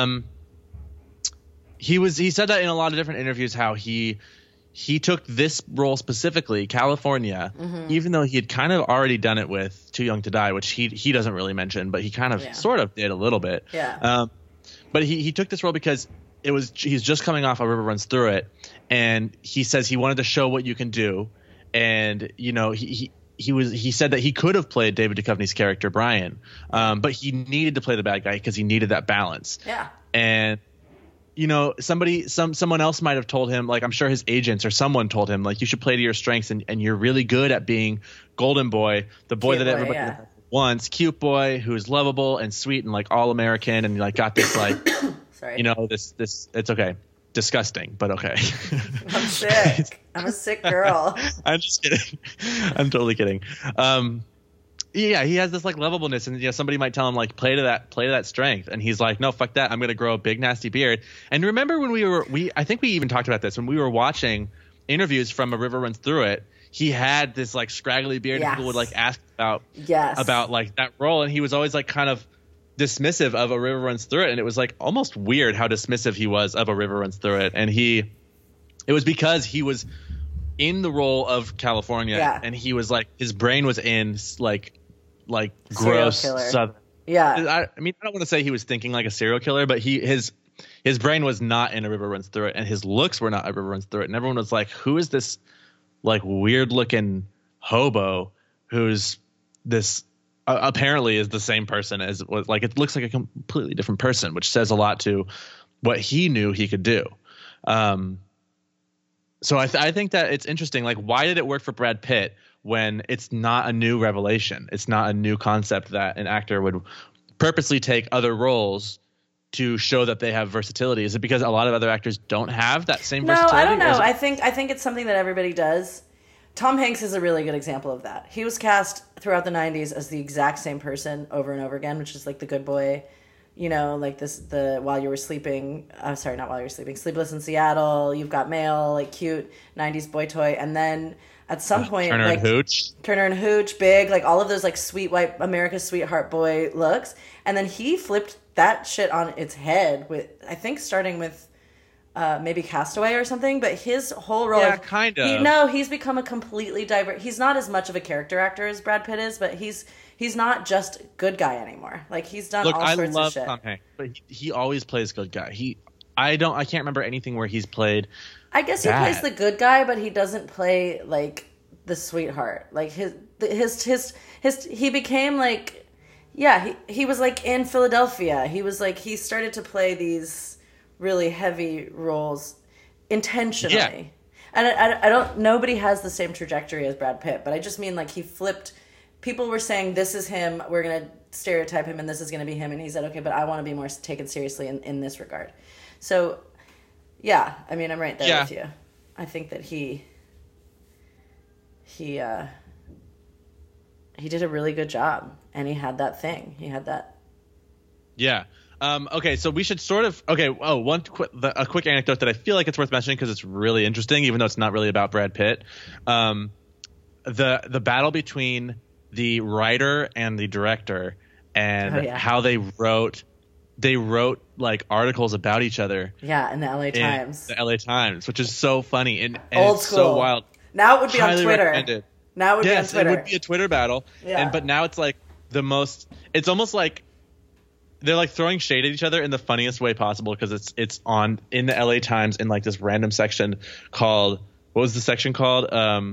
he said that in a lot of different interviews how he took this role specifically, California, even though he had kind of already done it with Too Young to Die, which he doesn't really mention, but he kind of sort of did a little bit. Yeah. But he took this role because he's just coming off A River Runs Through It, and he says he wanted to show what you can do, and you know he said that he could have played David Duchovny's character Brian, but he needed to play the bad guy because he needed that balance. Yeah. And you know, someone else might have told him, like I'm sure his agents or someone told him, like you should play to your strengths and you're really good at being Golden Boy, the boy cute that everybody wants, cute boy who's lovable and sweet and like all American and like got this like sorry. You know, this it's okay. Disgusting, but okay. I'm sick. I'm a sick girl. I'm just kidding. I'm totally kidding. Yeah, he has this like lovableness, and you know somebody might tell him like play to that strength, and he's like, no, fuck that. I'm gonna grow a big nasty beard. And remember when I think we even talked about this when we were watching interviews from A River Runs Through It. He had this like scraggly beard, and people would like ask about like that role, and he was always like kind of dismissive of A River Runs Through It, and it was like almost weird how dismissive he was of A River Runs Through It. And it was because he was in the role of California, and he was like his brain was in like gross Southern. Yeah, I mean I don't want to say he was thinking like a serial killer, but his brain was not in A River Runs Through It, and his looks were not A River Runs Through It, and everyone was like, who is this like weird looking hobo who's this apparently is the same person as like it looks like a completely different person, which says a lot to what he knew he could do. So I think that it's interesting. Like, why did it work for Brad Pitt when it's not a new revelation? It's not a new concept that an actor would purposely take other roles to show that they have versatility. Is it because a lot of other actors don't have that same versatility? No, I don't know. I think it's something that everybody does. Tom Hanks is a really good example of that. He was cast throughout the 90s as the exact same person over and over again, which is like the good boy, you know, like While You Were Sleeping. Sorry, not While You Were Sleeping. Sleepless in Seattle, You've Got Mail, like cute 90s boy toy. And then at some point, Turner and Hooch, Big, like all of those like sweet white America's sweetheart boy looks. And then he flipped that shit on its head with, I think, starting with maybe Castaway or something, but his whole role, kind of. He's become a completely diverse. He's not as much of a character actor as Brad Pitt is, but he's not just good guy anymore. Like he's done all sorts of shit. I love Tom Hanks, but he always plays good guy. I can't remember anything where he's played. I guess he plays the good guy, but he doesn't play like the sweetheart. Like he became like, he was like in Philadelphia. He was like, he started to play these really heavy roles intentionally. Yeah. And I don't, nobody has the same trajectory as Brad Pitt, but I just mean like he flipped. People were saying, this is him, we're going to stereotype him, and this is going to be him. And he said, okay, but I want to be more taken seriously in this regard. So, yeah, I mean, I'm right there with you. I think that he did a really good job, and he had that thing. He had that. Yeah. Okay, so we should sort of a quick anecdote that I feel like it's worth mentioning because it's really interesting, even though it's not really about Brad Pitt. The battle between the writer and the director and how they wrote like articles about each other. Yeah, in the LA Times. The LA Times, which is so funny and old school. So wild. Now it would be on Twitter. Recommended. Now it would be on Twitter. It would be a Twitter battle. Yeah. But now it's like it's almost like they're like throwing shade at each other in the funniest way possible because it's on in the LA Times in like this random section called, what was the section called?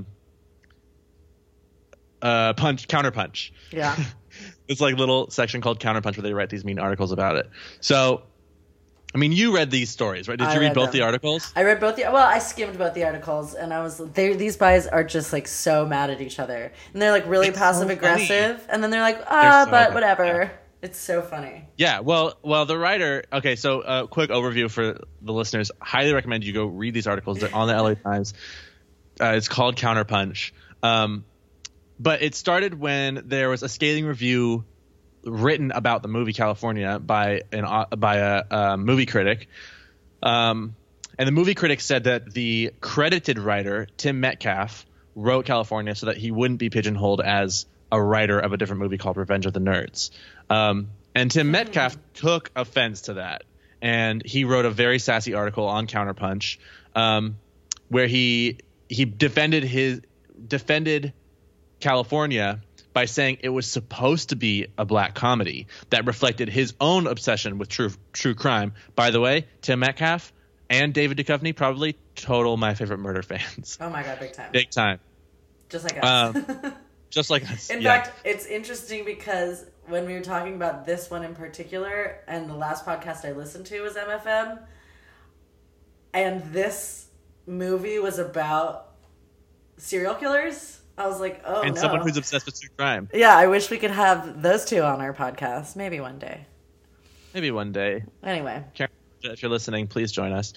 Counterpunch. Yeah. It's like little section called Counterpunch where they write these mean articles about it. So, I mean, you read these stories, right? Did you read both the articles? I read both I skimmed both the articles, and these guys are just like so mad at each other, and they're like really passive aggressive, and then they're like, but whatever. Yeah. It's so funny. Yeah, well, the writer. Okay, so quick overview for the listeners. Highly recommend you go read these articles. They're on the LA Times. It's called Counterpunch. But it started when there was a scathing review written about the movie California by a movie critic, and the movie critic said that the credited writer Tim Metcalf wrote California so that he wouldn't be pigeonholed as a writer of a different movie called Revenge of the Nerds. And Tim Metcalf took offense to that, and he wrote a very sassy article on Counterpunch, where he defended California by saying it was supposed to be a black comedy that reflected his own obsession with true crime. By the way, Tim Metcalf and David Duchovny, probably total My Favorite Murder fans. Oh my God, big time. Big time. Just like us. Just like us. In fact, it's interesting because when we were talking about this one in particular, and the last podcast I listened to was MFM, and this movie was about serial killers, I was like, oh, and someone who's obsessed with true crime. Yeah, I wish we could have those two on our podcast. Maybe one day. Anyway. Karen, if you're listening, please join us.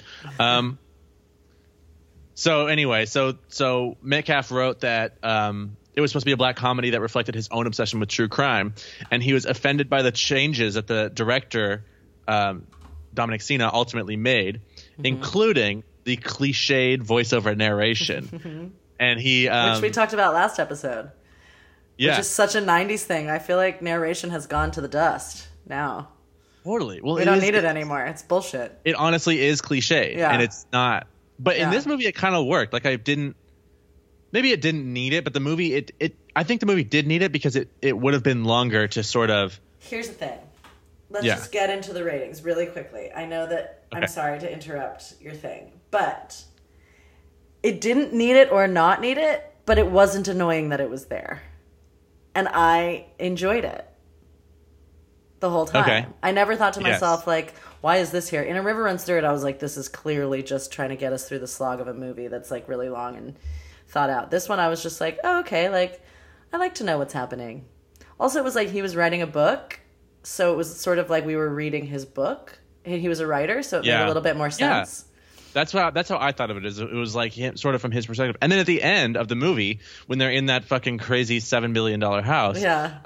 So anyway, so Metcalf wrote that it was supposed to be a black comedy that reflected his own obsession with true crime, and he was offended by the changes that the director, Dominic Sena, ultimately made, including the cliched voiceover narration. And which we talked about last episode. Yeah. Which is such a 90s thing. I feel like narration has gone to the dust now. Totally. Well, we don't need it anymore. It's bullshit. It honestly is cliche. Yeah. And it's not. But in this movie, it kind of worked. Like maybe it didn't need it, but the movie, I think the movie did need it because it would have been longer to sort of. Here's the thing. Let's just get into the ratings really quickly. I know that I'm sorry to interrupt your thing, but it didn't need it or not need it, but it wasn't annoying that it was there. And I enjoyed it the whole time. Okay. I never thought to myself, like, why is this here? In A River Runs Through It, I was like, this is clearly just trying to get us through the slog of a movie that's, like, really long and thought out. This one, I was just like, oh, okay, like, I like to know what's happening. Also, it was like he was writing a book, so it was sort of like we were reading his book. He was a writer, so it made a little bit more sense. Yeah. That's how I thought of it. It was like him, sort of from his perspective. And then at the end of the movie, when they're in that fucking crazy $7 billion house,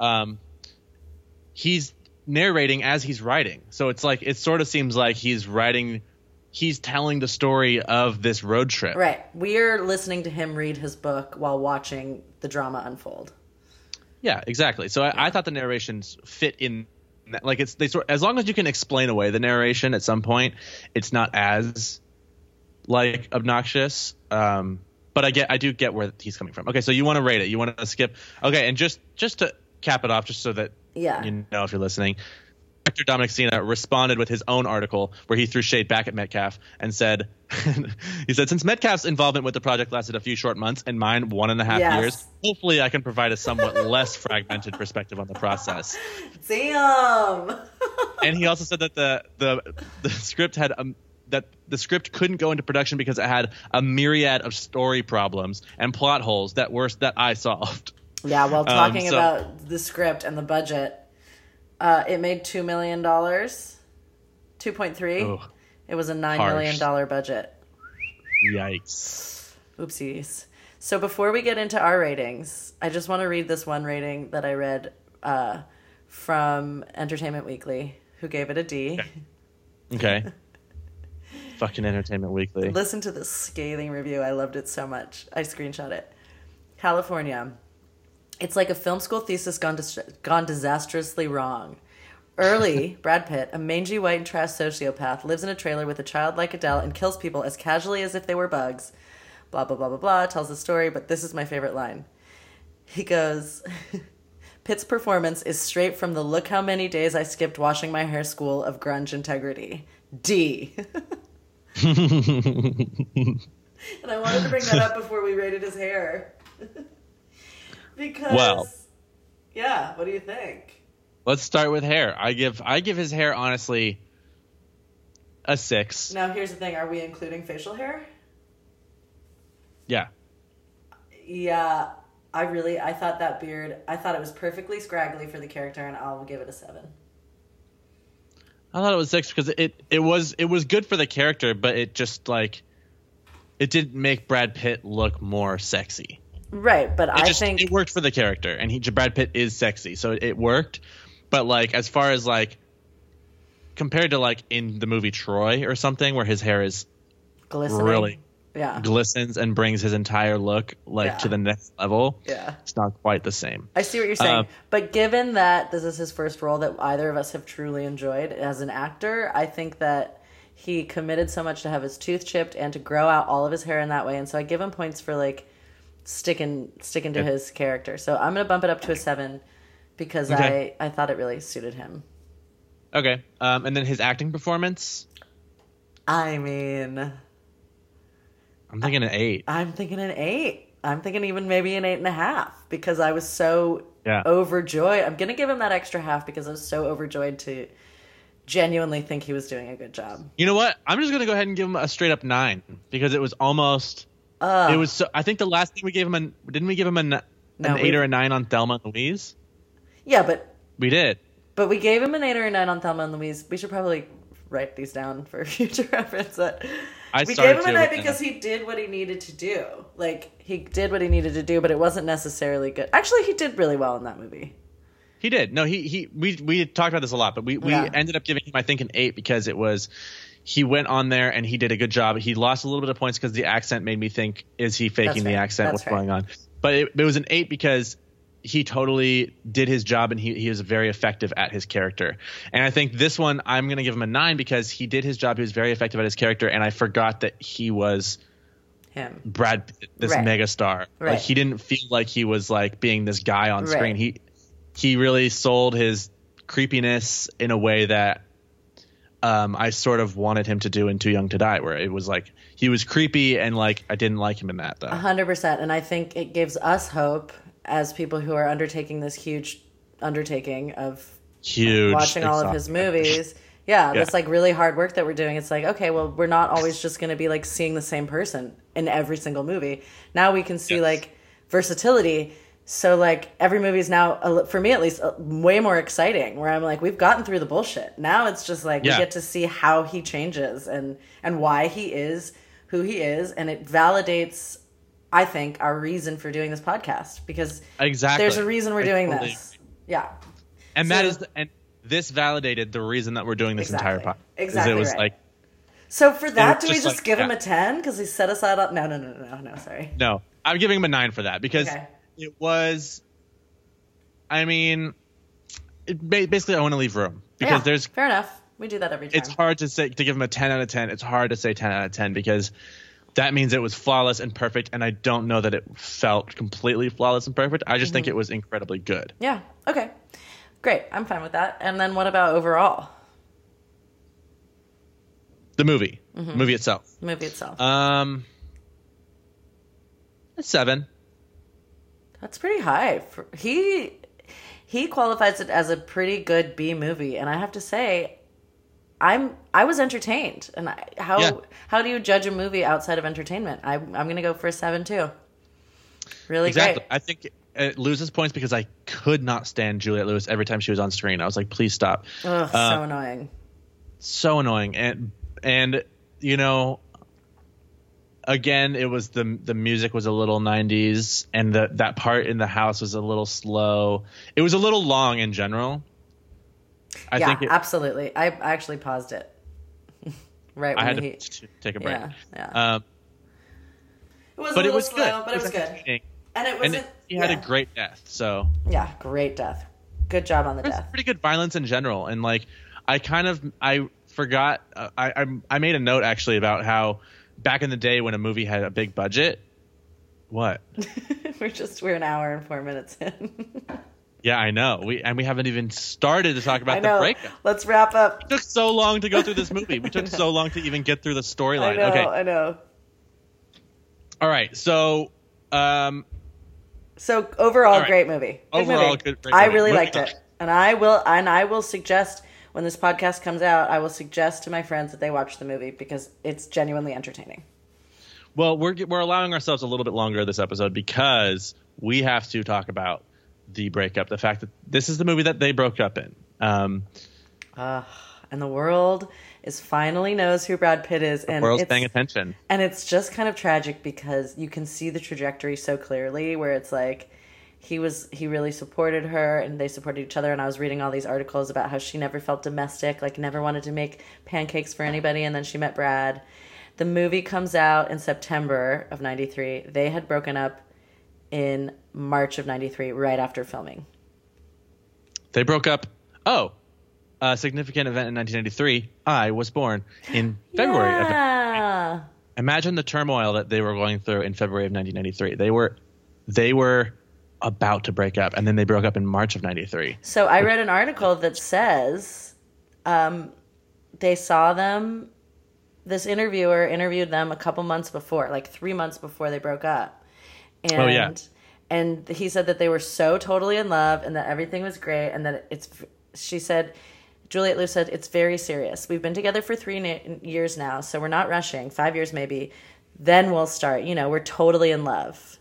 he's narrating as he's writing. So it's like it sort of seems like he's telling the story of this road trip. Right. We're listening to him read his book while watching the drama unfold. Yeah, exactly. So I thought the narrations fit in. Like as long as you can explain away the narration at some point, it's not as like obnoxious, but I do get where he's coming from. Okay, so you want to rate it, you want to skip. Okay, and just to cap it off, just so that you know if you're listening, Director Dominic Sena responded with his own article where he threw shade back at Metcalf and said, he said, since Metcalf's involvement with the project lasted a few short months and mine 1.5 years, hopefully I can provide a somewhat less fragmented perspective on the process. Damn. And he also said that the script had that the script couldn't go into production because it had a myriad of story problems and plot holes that I solved. Yeah, well, talking about the script and the budget, it made $2 million, 2.3. It was a $9 million budget. Yikes. Oopsies. So before we get into our ratings, I just want to read this one rating that I read from Entertainment Weekly, who gave it a D. Okay. Fucking Entertainment Weekly. Listen to this scathing review. I loved it so much. I screenshot it. California. It's like a film school thesis gone disastrously wrong. Early, Brad Pitt, a mangy white and trash sociopath, lives in a trailer with a child like Adele and kills people as casually as if they were bugs. Blah, blah, blah, blah, blah. Tells the story, but this is my favorite line. He goes, Pitt's performance is straight from the look how many days I skipped washing my hair school of grunge integrity. D. And I wanted to bring that up before we rated his hair. Because, well, yeah, what do you think? Let's start with hair. I give his hair, honestly, a 6. Now, here's the thing. Are we including facial hair? Yeah. Yeah, I thought that beard, I thought it was perfectly scraggly for the character, and I'll give it a 7. I thought it was 6 because it was good for the character, but it just, like, it didn't make Brad Pitt look more sexy. Right, but I think it worked for the character, and Brad Pitt is sexy, so it worked. But, like, as far as, like, compared to, like, in the movie Troy or something, where his hair is glistening. Really glistens and brings his entire look, like, to the next level, it's not quite the same. I see what you're saying. But given that this is his first role that either of us have truly enjoyed as an actor, I think that he committed so much to have his tooth chipped and to grow out all of his hair in that way. And so I give him points for, like, sticking to his character. So I'm going to bump it up to a 7 because I thought it really suited him. Okay. And then his acting performance? I mean, I'm thinking an 8. I'm thinking an 8. I'm thinking even maybe an 8.5 because I was so overjoyed. I'm going to give him that extra half because I was so overjoyed to genuinely think he was doing a good job. You know what? I'm just going to go ahead and give him a straight up 9 because it was almost... it was so. I think the last thing we gave him didn't we give him an 8 or a 9 on Thelma and Louise? Yeah, but we did. But we gave him an 8 or a 9 on Thelma and Louise. We should probably write these down for future reference. We gave him a 9 because he did what he needed to do. Like, he did what he needed to do, but it wasn't necessarily good. Actually, he did really well in that movie. He did. No, we talked about this a lot, but we ended up giving him, I think, an 8 because it was. He went on there and he did a good job. He lost a little bit of points because the accent made me think, is he faking the accent? What's going on? But it was an 8 because he totally did his job and he was very effective at his character. And I think this one, I'm going to give him a 9 because he did his job. He was very effective at his character. And I forgot that he was him, Brad Pitt, this megastar. Right. Like, he didn't feel like he was like being this guy on screen. He really sold his creepiness in a way that I sort of wanted him to do in Too Young to Die, where it was like he was creepy and like I didn't like him in that though. 100%, and I think it gives us hope as people who are undertaking this huge undertaking of watching all of his movies. That's like really hard work that we're doing. It's like, okay, well, we're not always just going to be like seeing the same person in every single movie. Now we can see like versatility. So, like, every movie is now, for me at least, way more exciting, where I'm like, we've gotten through the bullshit. Now it's just like, we get to see how he changes and why he is who he is. And it validates, I think, our reason for doing this podcast. Because there's a reason we're doing this. Yeah. And and this validated the reason that we're doing this entire podcast. Exactly. It was like. So for that, do we just give him a 10? Because he set us up? No, sorry. No, I'm giving him a 9 for that because... Okay. It was, I mean, basically I want to leave room because there's fair enough. We do that every time. It's hard to give him a 10 out of 10. It's hard to say 10 out of 10 because that means it was flawless and perfect. And I don't know that it felt completely flawless and perfect. I just think it was incredibly good. Yeah. Okay. Great. I'm fine with that. And then what about overall? The movie. Movie itself. A 7. That's pretty high. He qualifies it as a pretty good B movie, and I have to say, I was entertained. And how do you judge a movie outside of entertainment? I'm going to go for a 7 too. Really great. I think it loses points because I could not stand Juliette Lewis every time she was on screen. I was like, please stop. Ugh, so annoying. So annoying, and you know. Again, it was the music was a little 90s, and that part in the house was a little slow. It was a little long in general. Absolutely. I actually paused it right when I had to take a break. Yeah. It was but a it was slow, good. But it was good. And it wasn't. He had a great death. So yeah, great death. Good job on the death. Pretty good violence in general, and like I forgot. I made a note actually about how back in the day when a movie had a big budget. What? We're an hour and 4 minutes in. Yeah, I know. We haven't even started to talk about the breakup. Let's wrap up. It took so long to go through this movie. We took so long to even get through the storyline. Okay. I know. All right. So overall, great movie. Great movie. I really liked it. And I will suggest when this podcast comes out, I will suggest to my friends that they watch the movie because it's genuinely entertaining. Well, we're allowing ourselves a little bit longer this episode because we have to talk about the breakup. The fact that this is the movie that they broke up in. And the world finally knows who Brad Pitt is. And the world's paying attention. And it's just kind of tragic because you can see the trajectory so clearly where it's like he really supported her and they supported each other. And I was reading all these articles about how she never felt domestic, like never wanted to make pancakes for anybody. And then she met Brad. The movie comes out in September of 93. They had broken up in March of 93, right after filming. They broke up. A significant event in 1993. I was born in February of 1993. Imagine the turmoil that they were going through in February of 1993. They were about to break up, and then they broke up in March of 93. So I read an article that says they saw them. This interviewer interviewed them a couple months before, like 3 months before they broke up. And, and he said that they were so totally in love and that everything was great. And that Juliette Lewis said, it's very serious. We've been together for 3 years now, so we're not rushing. 5 years maybe. Then we'll start. We're totally in love.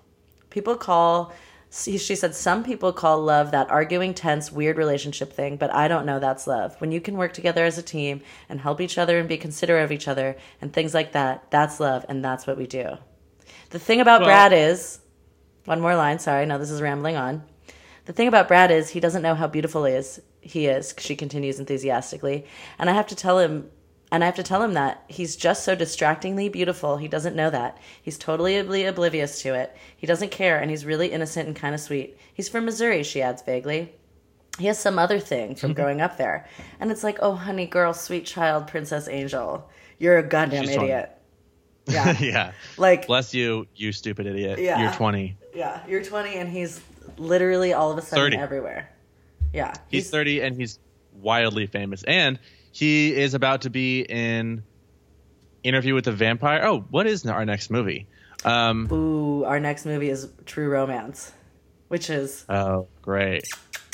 She said, some people call love that arguing, tense, weird relationship thing, but I don't know that's love. When you can work together as a team and help each other and be considerate of each other and things like that, that's love, and that's what we do. The thing about Brad is, one more line, sorry, no, this is rambling on. The thing about Brad is he doesn't know how beautiful he is, she continues enthusiastically, and I have to tell him that he's just so distractingly beautiful. He doesn't know that. He's totally oblivious to it. He doesn't care, and he's really innocent and kind of sweet. He's from Missouri, she adds vaguely. He has some other thing from growing up there. And it's like, oh, honey, girl, sweet child, princess angel. You're a goddamn idiot. Yeah. Yeah. Like, bless you, you stupid idiot. Yeah. You're 20. Yeah, you're 20, and he's literally all of a sudden 30. Everywhere. Yeah. He's 30, and he's wildly famous. And he is about to be in Interview with the Vampire. Oh, what is our next movie? Our next movie is True Romance, which is... Oh, great.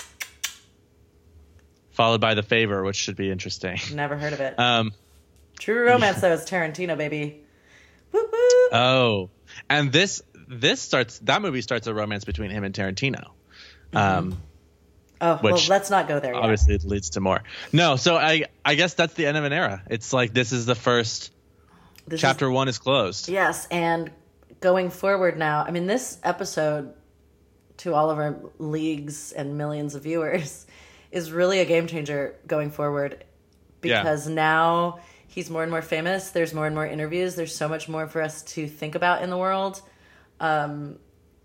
Followed by The Favor, which should be interesting. Never heard of it. True Romance, though, is Tarantino, baby. Woo woo. Oh, and that movie starts a romance between him and Tarantino. Let's not go there yet. Obviously, it leads to more. No, so I guess that's the end of an era. It's like this is the first... Chapter 1 is closed. Yes, and going forward now, I mean, this episode, to all of our leagues and millions of viewers, is really a game changer going forward. Because now he's more and more famous. There's more and more interviews. There's so much more for us to think about in the world. And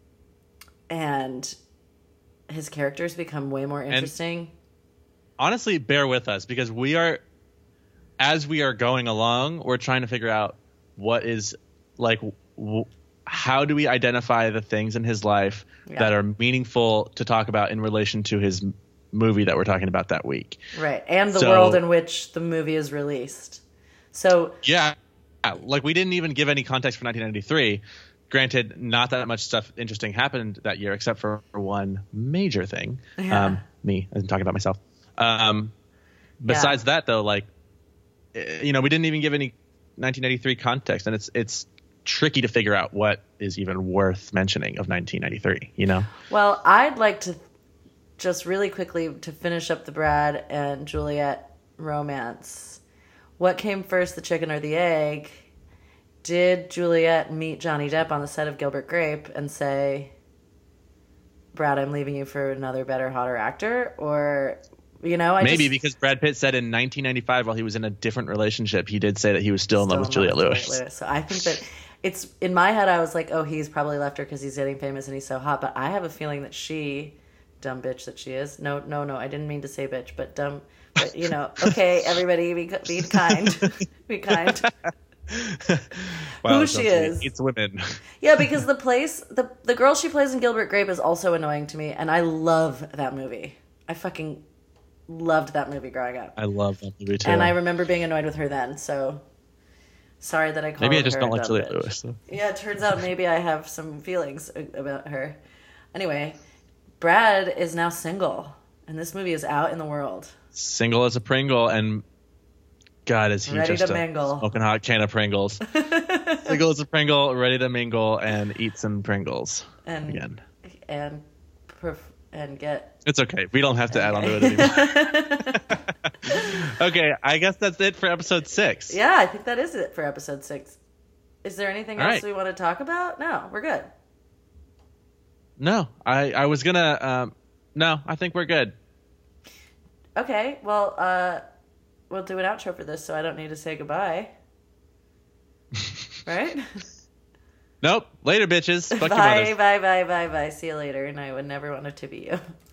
his characters become way more interesting. And honestly, bear with us because as we are going along, we're trying to figure out what is like, how do we identify the things in his life that are meaningful to talk about in relation to his movie that we're talking about that week. Right. And the world in which the movie is released. So yeah, like we didn't even give any context for 1993. Granted, not that much stuff interesting happened that year, except for one major thing. Me, I'm talking about myself. Besides that, though, like, we didn't even give any 1993 context, and it's tricky to figure out what is even worth mentioning of 1993. Well, I'd like to just really quickly to finish up the Brad and Juliette romance. What came first, the chicken or the egg? Did Juliette meet Johnny Depp on the set of Gilbert Grape and say, Brad, I'm leaving you for another better, hotter actor? Or Maybe because Brad Pitt said in 1995, while he was in a different relationship, he did say that he was still in love with Juliette Lewis. So I think that it's in my head. I was like, oh, he's probably left her because he's getting famous and he's so hot. But I have a feeling that she, dumb bitch that she is. No, I didn't mean to say bitch, but dumb. But, okay, everybody, be kind. Be kind. Wow, who she is. It's women. Yeah, because the girl she plays in Gilbert Grape is also annoying to me, and I love that movie. I fucking loved that movie growing up. I love that movie too. And I remember being annoyed with her then, so sorry that I called her. Maybe I just don't like Juliette Lewis. So. Yeah, it turns out maybe I have some feelings about her. Anyway, Brad is now single, and this movie is out in the world. Single as a Pringle, and God, is he ready just to mingle. Smoking hot can of Pringles. Single as a Pringle, ready to mingle and eat some Pringles again. And get... It's okay. We don't have to add on to it anymore. Okay, I guess that's it for episode 6. Yeah, I think that is it for episode 6. Is there anything else we want to talk about? No, we're good. No, I was gonna... no, I think we're good. Okay, well, we'll do an outro for this so I don't need to say goodbye. Right? Nope. Later, bitches. Fuck bye. See you later. And I would never want to be you.